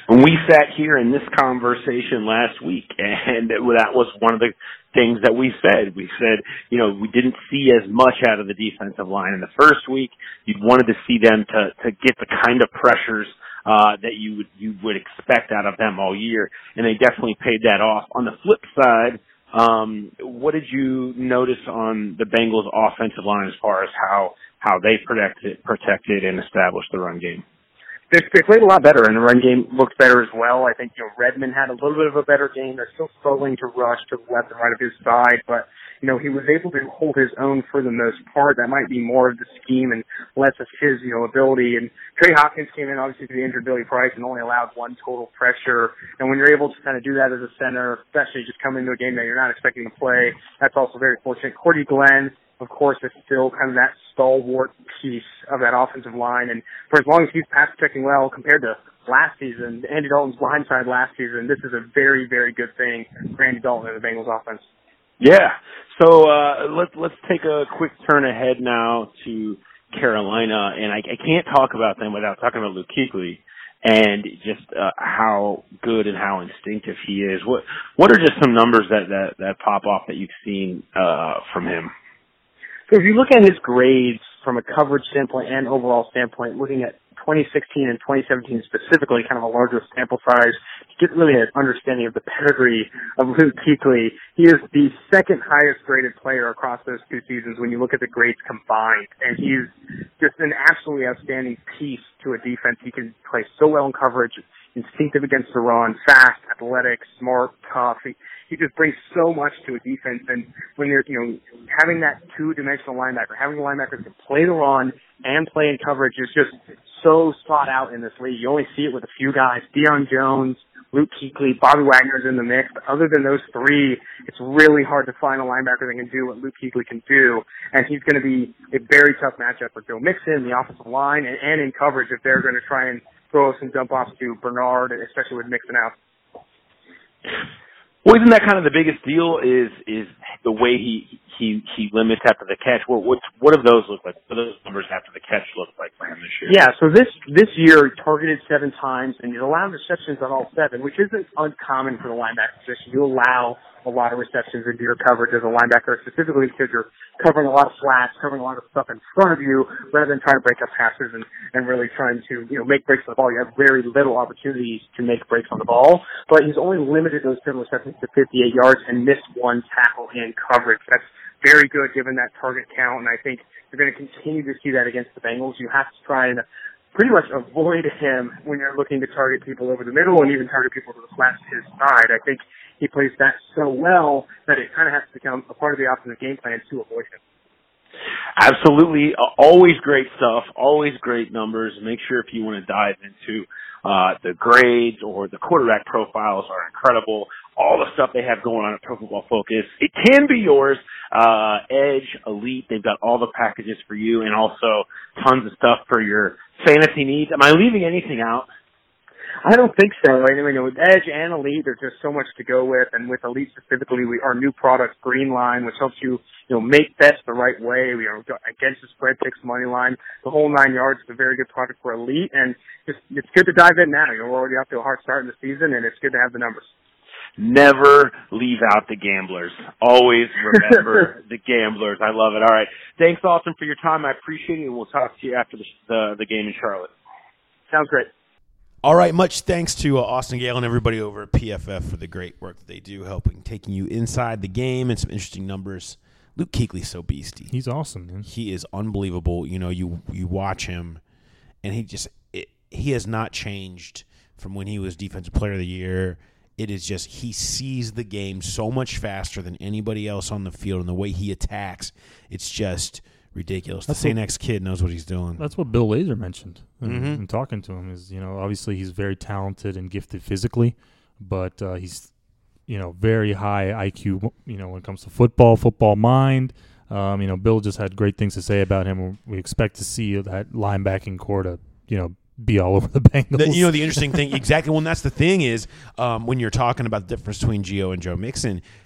when we sat here in this conversation last week, and that was one of the things that we said. We said, you know, we didn't see as much out of the defensive line in the first week. You wanted to see them to, to get the kind of pressures uh, that you would, you would expect out of them all year, and they definitely paid that off. On the flip side, um, what did you notice on the Bengals offensive line as far as how, how they protected, protected and established the run game? They, they played a lot better, and the run game looked better as well. I think, you know, Redmond had a little bit of a better game. They're still struggling to rush to the left and right of his side, but, you know, he was able to hold his own for the most part. That might be more of the scheme and less of his, you know, ability. And Trey Hopkins came in, obviously, to the injured Billy Price and only allowed one total pressure. And when you're able to kind of do that as a center, especially just come into a game that you're not expecting to play, that's also very fortunate. Cordy Glenn, of course, is still kind of that stalwart piece of that offensive line. And for as long as he's pass protecting well compared to last season, Andy Dalton's blindside last season, this is a very, very good thing for Andy Dalton and the Bengals offense. Yeah. So uh, let's let's take a quick turn ahead now to Carolina, and I, I can't talk about them without talking about Luke Kuechly and just uh, how good and how instinctive he is. What what are just some numbers that that, that pop off that you've seen uh, from him? So if you look at his grades from a coverage standpoint and overall standpoint, looking at twenty sixteen and twenty seventeen specifically, kind of a larger sample size, to get really an understanding of the pedigree of Luke Kuechly, he is the second highest graded player across those two seasons when you look at the grades combined. And he's just an absolutely outstanding piece to a defense. He can play so well in coverage, instinctive against the run, fast, athletic, smart, tough. He, he just brings so much to a defense. And when you're, you know, having that two-dimensional linebacker, having a linebacker that can play the run and play in coverage is just so sought out in this league. You only see it with a few guys. Deion Jones, Luke Kuechly, Bobby Wagner's in the mix. But other than those three, it's really hard to find a linebacker that can do what Luke Kuechly can do. And he's going to be a very tough matchup for Joe Mixon, the offensive line, and, and in coverage if they're going to try and throw some dump offs to Bernard, especially with Mixon out. Well, isn't that kind of the biggest deal? Is is the way he he he limits after the catch? What what what do those look like? What do those numbers after the catch look like for him this year? Yeah, so this this year he targeted seven times and he's allowed receptions on all seven, which isn't uncommon for the linebacker position. You allow a lot of receptions into your coverage as a linebacker, specifically because you're covering a lot of flats, covering a lot of stuff in front of you, rather than trying to break up passes and, and really trying to, you know, make breaks on the ball. You have very little opportunities to make breaks on the ball, but he's only limited those seven receptions to fifty-eight yards and missed one tackle in coverage. That's very good given that target count, and I think you're going to continue to see that against the Bengals. You have to try and pretty much avoid him when you're looking to target people over the middle and even target people to the flats to his side. I think he plays that so well that it kind of has to become a part of the offensive game plan to avoid him. Absolutely. Always great stuff. Always great numbers. Make sure if you want to dive into uh, the grades or the quarterback profiles are incredible. All the stuff they have going on at Pro Football Focus, it can be yours. Uh, Edge, Elite, they've got all the packages for you and also tons of stuff for your fantasy needs. Am I leaving anything out? I don't think so. I mean, with Edge and Elite, there's just so much to go with, and with Elite specifically, we, our new product, Green Line, which helps you, you know, make bets the right way. We are against the spread picks, money line, the whole nine yards. Is a very good product for Elite, and just it's good to dive in now. You know, we're already off to a hard start in the season, and it's good to have the numbers. Never leave out the gamblers. Always remember the gamblers. I love it. All right. Thanks, Austin, for your time. I appreciate it, and we'll talk to you after the, the, the game in Charlotte. Sounds great. All right, much thanks to uh, Austin Gayle and everybody over at P F F for the great work that they do, helping taking you inside the game and some interesting numbers. Luke Kuechly's so beastie. He's awesome, man. He is unbelievable. You know, you you watch him, and he just it, he has not changed from when he was Defensive Player of the Year. It is just he sees the game so much faster than anybody else on the field, and the way he attacks, it's just ridiculous. The Saint X kid knows what he's doing. That's what Bill Lazor mentioned in, mm-hmm. in talking to him. Is, you know, obviously he's very talented and gifted physically, but uh, he's, you know, very high I Q. You know, when it comes to football, football mind. Um, you know, Bill just had great things to say about him. We expect to see that linebacking core to, you know, be all over the Bengals. The, you know, the interesting thing, exactly. Well, that's the thing is um, when you're talking about the difference between Gio and Joe Mixon,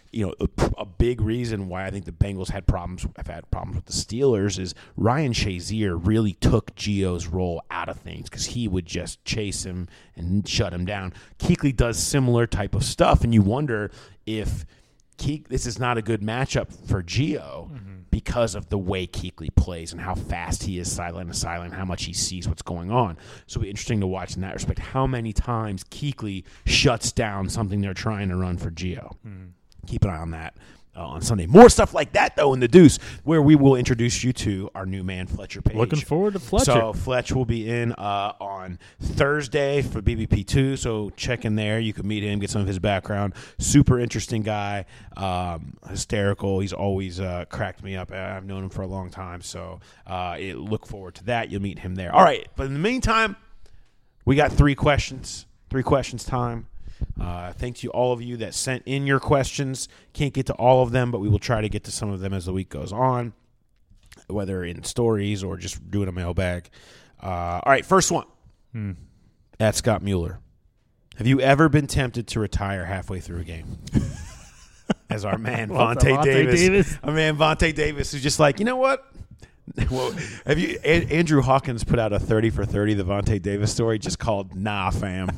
you know, a, a big reason why I think the Bengals had problems have had problems with the Steelers is Ryan Shazier really took Gio's role out of things because he would just chase him and shut him down. Kuechly does similar type of stuff, and you wonder if Ke- this is not a good matchup for Gio mm-hmm. because of the way Kuechly plays and how fast he is sideline to sideline, how much he sees what's going on. So it'll be interesting to watch in that respect how many times Kuechly shuts down something they're trying to run for Gio. Mm. Keep an eye on that uh, on Sunday. More stuff like that, though, in the Deuce, where we will introduce you to our new man, Fletcher Page. Looking forward to Fletcher. So Fletch will be in uh, on Thursday for B B P two, so check in there. You can meet him, get some of his background. Super interesting guy, um, hysterical. He's always uh, cracked me up. I've known him for a long time, so uh, it, look forward to that. You'll meet him there. All right, but in the meantime, we got three questions. Three questions time. Uh, thanks to all of you that sent in your questions. Can't get to all of them, but we will try to get to some of them as the week goes on, whether in stories or just doing a mailbag. Uh, all right, first one. Hmm. At Scott Mueller. Have you ever been tempted to retire halfway through a game? As our man, Vontae Davis. Davis. Our man, Vontae Davis, is just like, you know what? Well, have you? A- Andrew Hawkins put out a thirty for thirty, the Vontae Davis story, just called "Nah, Fam."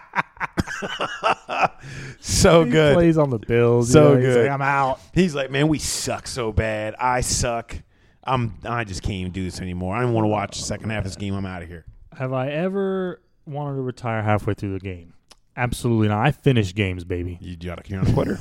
So he good. Plays on the Bills. So you know, good. He's like, I'm out. He's like, man, we suck so bad. I suck. I'm. I just can't even do this anymore. I don't want to watch the second half of this game. I'm out of here. Have I ever wanted to retire halfway through the game? Absolutely not. I finish games, baby. You gotta, you're not a quitter.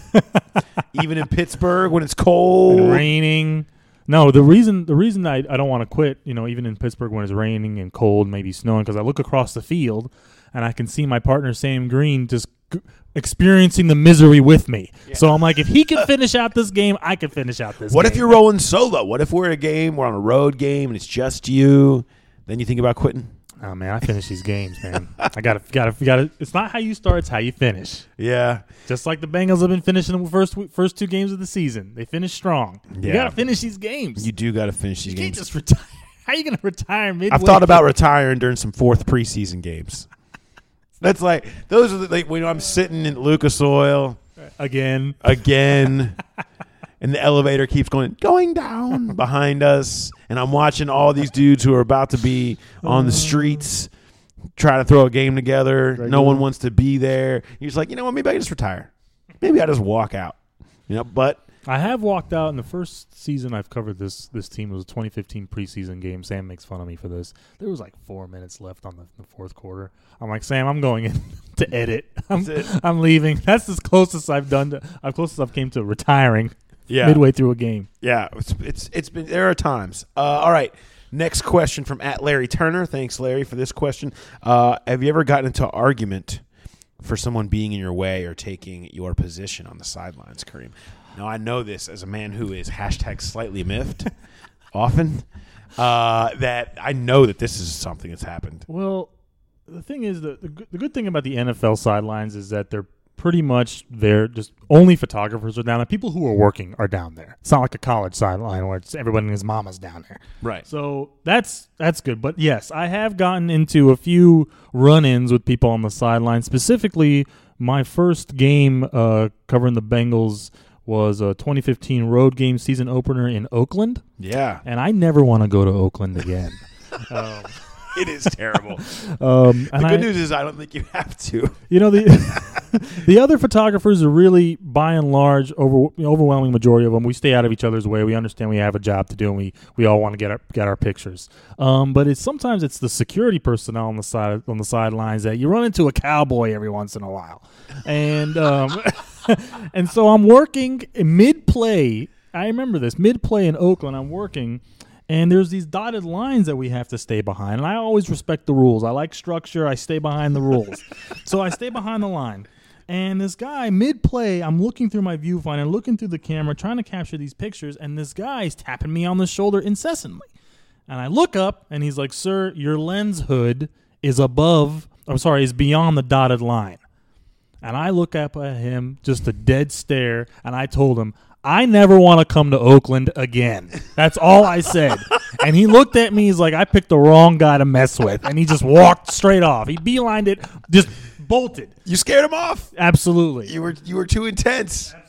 Even in Pittsburgh when it's cold, and raining. No, the reason the reason I, I don't want to quit, you know, even in Pittsburgh when it's raining and cold, maybe snowing, because I look across the field and I can see my partner Sam Green just g- experiencing the misery with me. Yeah. So I'm like, if he can finish out this game, I can finish out this what game. If you're rolling solo? What if we're at a game, we're on a road game, and it's just you? Then you think about quitting? Oh, man, I finish these games, man. I got to, got to, got to. It's not how you start, it's how you finish. Yeah. Just like the Bengals have been finishing the first first two games of the season. They finish strong. Yeah. You got to finish these games. You do got to finish these you games. You can't just retire. How are you going to retire midway? I've thought about retiring during some fourth preseason games. That's like, those are the, like, when I'm sitting in Lucas Oil. Again. Again. And the elevator keeps going, going down behind us. And I'm watching all these dudes who are about to be on the streets try to throw a game together. Regular. No one wants to be there. You're just like, you know what, maybe I can just retire. Maybe I just walk out. You know, but I have walked out in the first season I've covered this this team. It was a twenty fifteen preseason game. Sam makes fun of me for this. There was like four minutes left on the, the fourth quarter. I'm like, Sam, I'm going in to edit. I'm, I'm leaving. That's as close as I've done to, as close as I've came to retiring. Yeah. Midway through a game. Yeah, it's it's it's been there are times. Uh, all right. Next question from at Larry Turner. Thanks, Larry, for this question. Uh, have you ever gotten into an argument for someone being in your way or taking your position on the sidelines, Kareem? Now, I know this as a man who is hashtag slightly miffed often, uh, that I know that this is something that's happened. Well, the thing is, the, the, the good thing about the N F L sidelines is that they're pretty much there. Just only photographers are down there. People who are working are down there. It's not like a college sideline where it's everybody and his mama's down there. Right. So that's that's good. But yes, I have gotten into a few run-ins with people on the sideline. Specifically, my first game uh, covering the Bengals was a twenty fifteen road game season opener in Oakland. Yeah. And I never want to go to Oakland again. um, It is terrible. um, the good I, news is I don't think you have to. You know, the the other photographers are really, by and large, over the overwhelming majority of them, we stay out of each other's way. We understand we have a job to do, and we, we all want to get our get our pictures. Um, but it's sometimes it's the security personnel on the side on the sidelines that you run into a cowboy every once in a while, and um, and so I'm working mid play. I remember this mid play in Oakland. I'm working. And there's these dotted lines that we have to stay behind. And I always respect the rules. I like structure. I stay behind the rules. So I stay behind the line. And this guy, mid-play, I'm looking through my viewfinder, looking through the camera, trying to capture these pictures. And this guy's tapping me on the shoulder incessantly. And I look up, and he's like, sir, your lens hood is above, I'm sorry, is beyond the dotted line. And I look up at him, just a dead stare, and I told him, I never want to come to Oakland again. That's all I said. And he looked at me. He's like, I picked the wrong guy to mess with. And he just walked straight off. He beelined it, just bolted. You scared him off. Absolutely. You were you were too intense. Absolutely.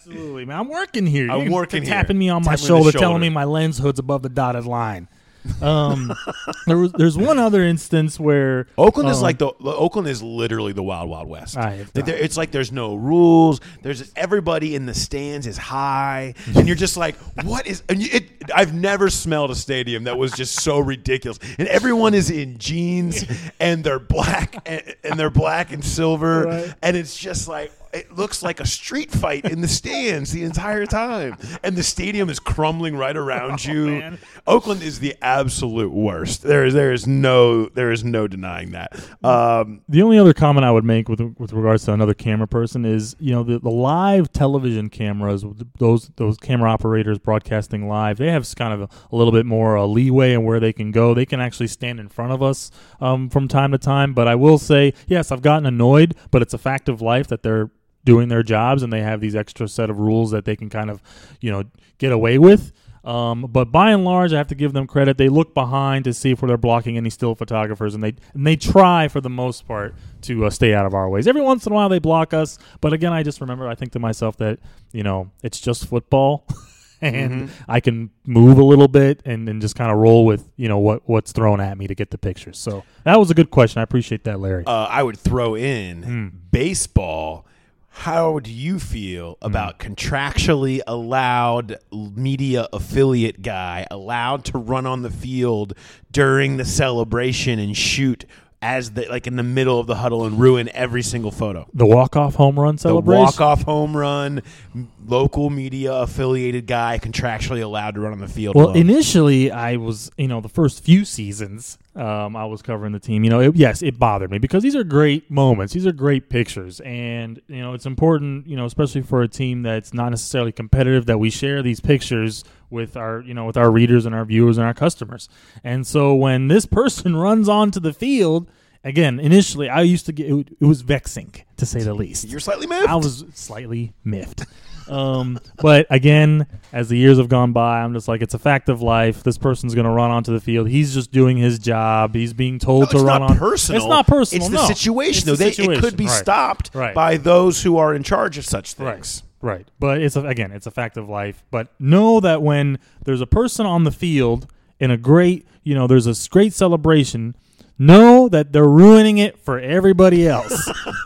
Absolutely, man. I'm working here. I'm You're working here. tapping me on my Tapping the shoulder, shoulder. telling me my lens hood's above the dotted line. Um, there was there's one other instance where Oakland is um, like the Oakland is literally the Wild Wild West. I have Like there- it's like there's no rules. There's everybody in the stands is high, and you're just like, what is? And you, it, I've never smelled a stadium that was just so ridiculous. And everyone is in jeans, and they're black, and, and they're black and silver, Right. and it's just like. It looks like a street fight in the stands the entire time, and the stadium is crumbling right around you. man. Oakland is the absolute worst. There is there is no there is no denying that. Um, The only other comment I would make with with regards to another camera person is, you know, the, the live television cameras, those those camera operators broadcasting live, they have kind of a, a little bit more uh, leeway in where they can go. They can actually stand in front of us um, from time to time. But I will say, yes, I've gotten annoyed, but it's a fact of life that they're doing their jobs and they have these extra set of rules that they can kind of, you know, get away with. Um, but by and large, I have to give them credit. They look behind to see if they're blocking any still photographers, and they and they try for the most part to uh, stay out of our ways. Every once in a while, they block us. But again, I just remember, I think to myself that, you know, it's just football, and Mm-hmm. I can move a little bit and, and just kind of roll with, you know, what what's thrown at me to get the pictures. So that was a good question. I appreciate that, Larry. uh, I would throw in Hmm. baseball. How do you feel about contractually allowed media affiliate guy allowed to run on the field during the celebration and shoot as the like in the middle of the huddle and ruin every single photo? The walk-off home run celebration? The walk-off home run, m- local media affiliated guy contractually allowed to run on the field. Well, alone. initially, I was, you know, the first few seasons, um, I was covering the team. You know, it, yes, it bothered me because these are great moments. These are great pictures. And, you know, it's important, you know, especially for a team that's not necessarily competitive, that we share these pictures with our, you know, with our readers and our viewers and our customers. And so when this person runs onto the field, again, initially, I used to get, it, it was vexing, to say the least. You're slightly miffed? I was slightly miffed. Um, but again, as the years have gone by, I'm just like, it's a fact of life. This person's going to run onto the field. He's just doing his job. He's being told No, to it's run not on. personal. It's not personal. It's the no. situation, It's though. the They, it could be situation. Right. stopped Right. by those who are in charge of such things. Right. Right. But it's a, again, it's a fact of life. But know that when there's a person on the field in a great, you know, there's a great celebration, know that they're ruining it for everybody else.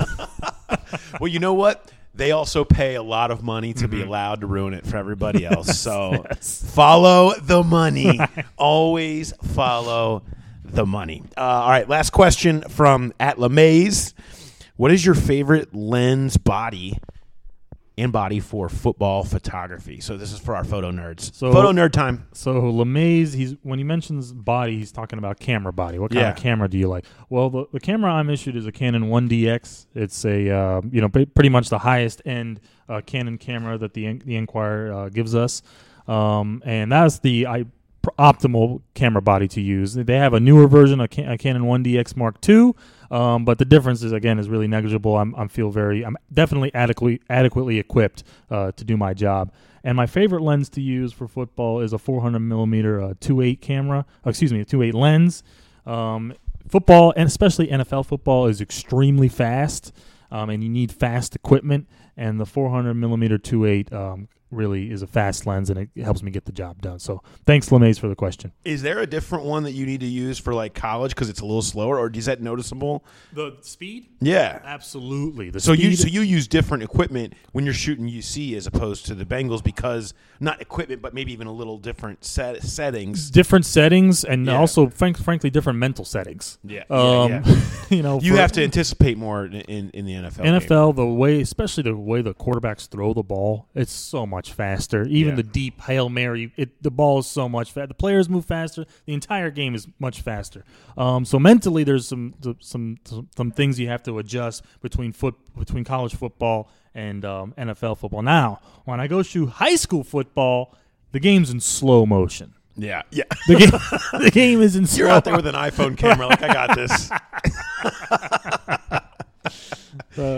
Well, you know what? They also pay a lot of money to be allowed to ruin it for everybody else. So Yes. follow the money. Always follow the money. Uh, all right, last question from at LeMaze. What is your favorite lens body and body for football photography? So this is for our photo nerds. So- photo nerd time. So LeMaze, he's when he mentions body, he's talking about camera body. What kind Yeah. of camera do you like? Well, the, the camera I'm issued is a Canon one D X. It's a uh, you know p- pretty much the highest end uh, Canon camera that the the Enquirer uh, gives us, um, and that's the I, pr- optimal camera body to use. They have a newer version, a, Can- a Canon one D X Mark two. Um, but the difference is, again, is really negligible. I'm, I'm feel very, I'm definitely adequately, adequately equipped uh, to do my job. And my favorite lens to use for football is a four hundred millimeter uh, two eight camera. Oh, excuse me, a two eight lens. Um, football, and especially N F L football, is extremely fast, um, and you need fast equipment. And the four hundred millimeter two eight um, really is a fast lens, and it helps me get the job done. So thanks, LeMaze, for the question. Is there a different one that you need to use for like college because it's a little slower, or is that noticeable? The speed? Yeah. Absolutely. The So speed. you so you use different equipment when you're shooting U C as opposed to the Bengals because not equipment, but maybe even a little different set, settings. different settings, and Yeah. also, frank, frankly, different mental settings. Yeah, Um, yeah, yeah. you know, You for have to anticipate more in, in, in the N F L. N F L, game. the way, especially the way the quarterbacks throw the ball, it's so much faster. Even Yeah. the deep Hail Mary, it, the ball is so much faster. The players move faster. The entire game is much faster. Um, so mentally, there's some some some some things you have to adjust between foot between college football and um, N F L football. Now, when I go shoot high school football, the game's in slow motion. Yeah, yeah. The game, the game is in slow. You're out there with an iPhone camera, like I got this. Uh,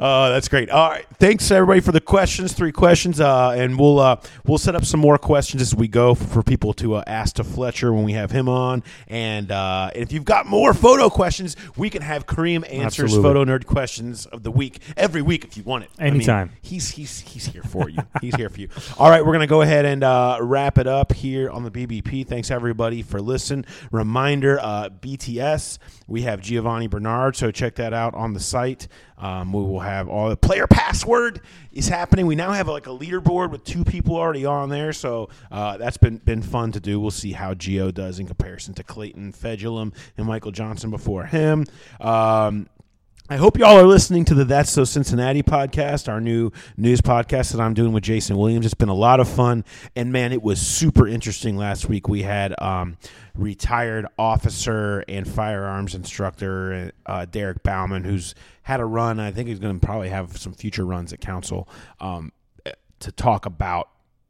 Oh, that's great. All right, thanks everybody for the questions. Three questions, uh, and we'll uh, we'll set up some more questions as we go for, for people to uh, ask to Fletcher when we have him on. And uh, if you've got more photo questions, we can have Kareem answers Absolutely. photo nerd questions of the week every week if you want it. Anytime. I mean, he's he's he's here for you. He's here for you. All right, we're gonna go ahead and uh, wrap it up here on the B B P. Thanks everybody for listening. Reminder: uh, B T S. We have Giovanni Bernard, so check that out on the site. Um, we will have all the player password is happening. We now have like a leaderboard with two people already on there, so uh, that's been been fun to do. We'll see how Gio does in comparison to Clayton Fedulum and Michael Johnson before him. Um, I hope y'all are listening to the That's So Cincinnati podcast, our new news podcast that I'm doing with Jason Williams. It's been a lot of fun, and, man, it was super interesting last week. We had um, retired officer and firearms instructor uh, Derek Bauman, who's had a run. I think he's going to probably have some future runs at council um, to talk about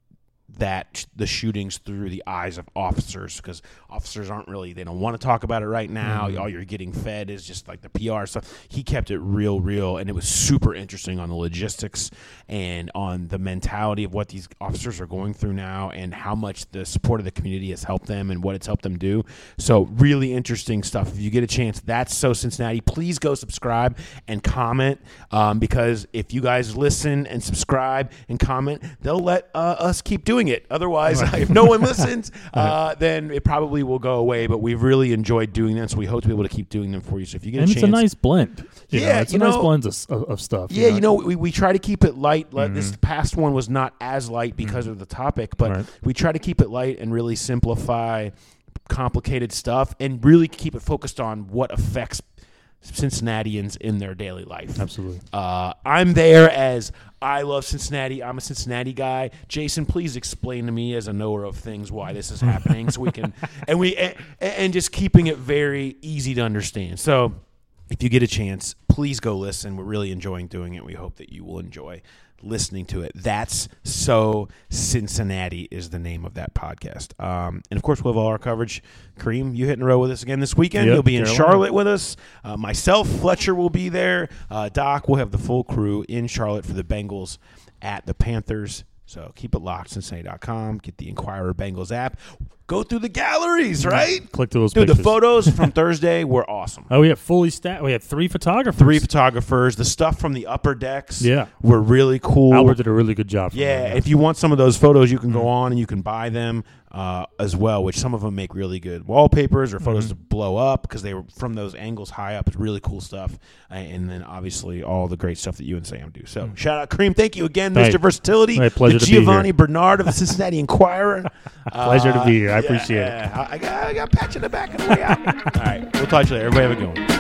that the shootings through the eyes of officers, because officers aren't really, they don't want to talk about it right now. Mm-hmm. All you're getting fed is just like the P R stuff. He kept it real, real, and it was super interesting on the logistics and on the mentality of what these officers are going through now and how much the support of the community has helped them and what it's helped them do. So really interesting stuff. If you get a chance, That's So Cincinnati. Please go subscribe and comment, um, because if you guys listen and subscribe and comment, they'll let uh, us keep doing it. Otherwise, if no one listens, uh, then it probably will go away. But we've really enjoyed doing them, so we hope to be able to keep doing them for you. So if you get and a it's chance, a nice blend. You yeah, know, it's you a nice know, blend of, of, of stuff. Yeah, you know, you know we, we try to keep it light. Mm-hmm. This past one was not as light because mm-hmm. of the topic, but right. we try to keep it light and really simplify complicated stuff and really keep it focused on what affects Cincinnatians in their daily life. Absolutely. Uh, I'm there as I love Cincinnati. I'm a Cincinnati guy. Jason, please explain to me as a knower of things why this is happening, so we can and we and, and just keeping it very easy to understand. So, if you get a chance, please go listen. We're really enjoying doing it. We hope that you will enjoy listening to it. That's So Cincinnati is the name of that podcast. Um, and, of course, we'll have all our coverage. Kareem, you hitting the road with us again this weekend. Yep, You'll be in Carolina. Charlotte with us. Uh, myself, Fletcher will be there. Uh, Doc, we'll have the full crew in Charlotte for the Bengals at the Panthers. So keep it locked, Cincinnati dot com. Get the Inquirer Bengals app. Go through the galleries, right? Click to those Dude, pictures. the photos from Thursday were awesome. Oh, we have fully staffed. We had three photographers. Three photographers. The stuff from the upper decks Yeah. were really cool. Albert did a really good job. for Yeah, them, if you want some of those photos, you can go on and you can buy them uh, as well, which some of them make really good wallpapers or photos Mhm. to blow up because they were from those angles high up. It's really cool stuff. Uh, and then, obviously, all the great stuff that you and Sam do. So, Mm. shout out, Kareem. Thank you again, Hey. Mister Versatility. Hey, pleasure the to be here. Giovanni Bernard of the Cincinnati Inquirer. Pleasure to be here. I yeah, appreciate it. yeah. I, I got, I got patch in the back on the way out. All right. We'll talk to you later. Everybody have a good one.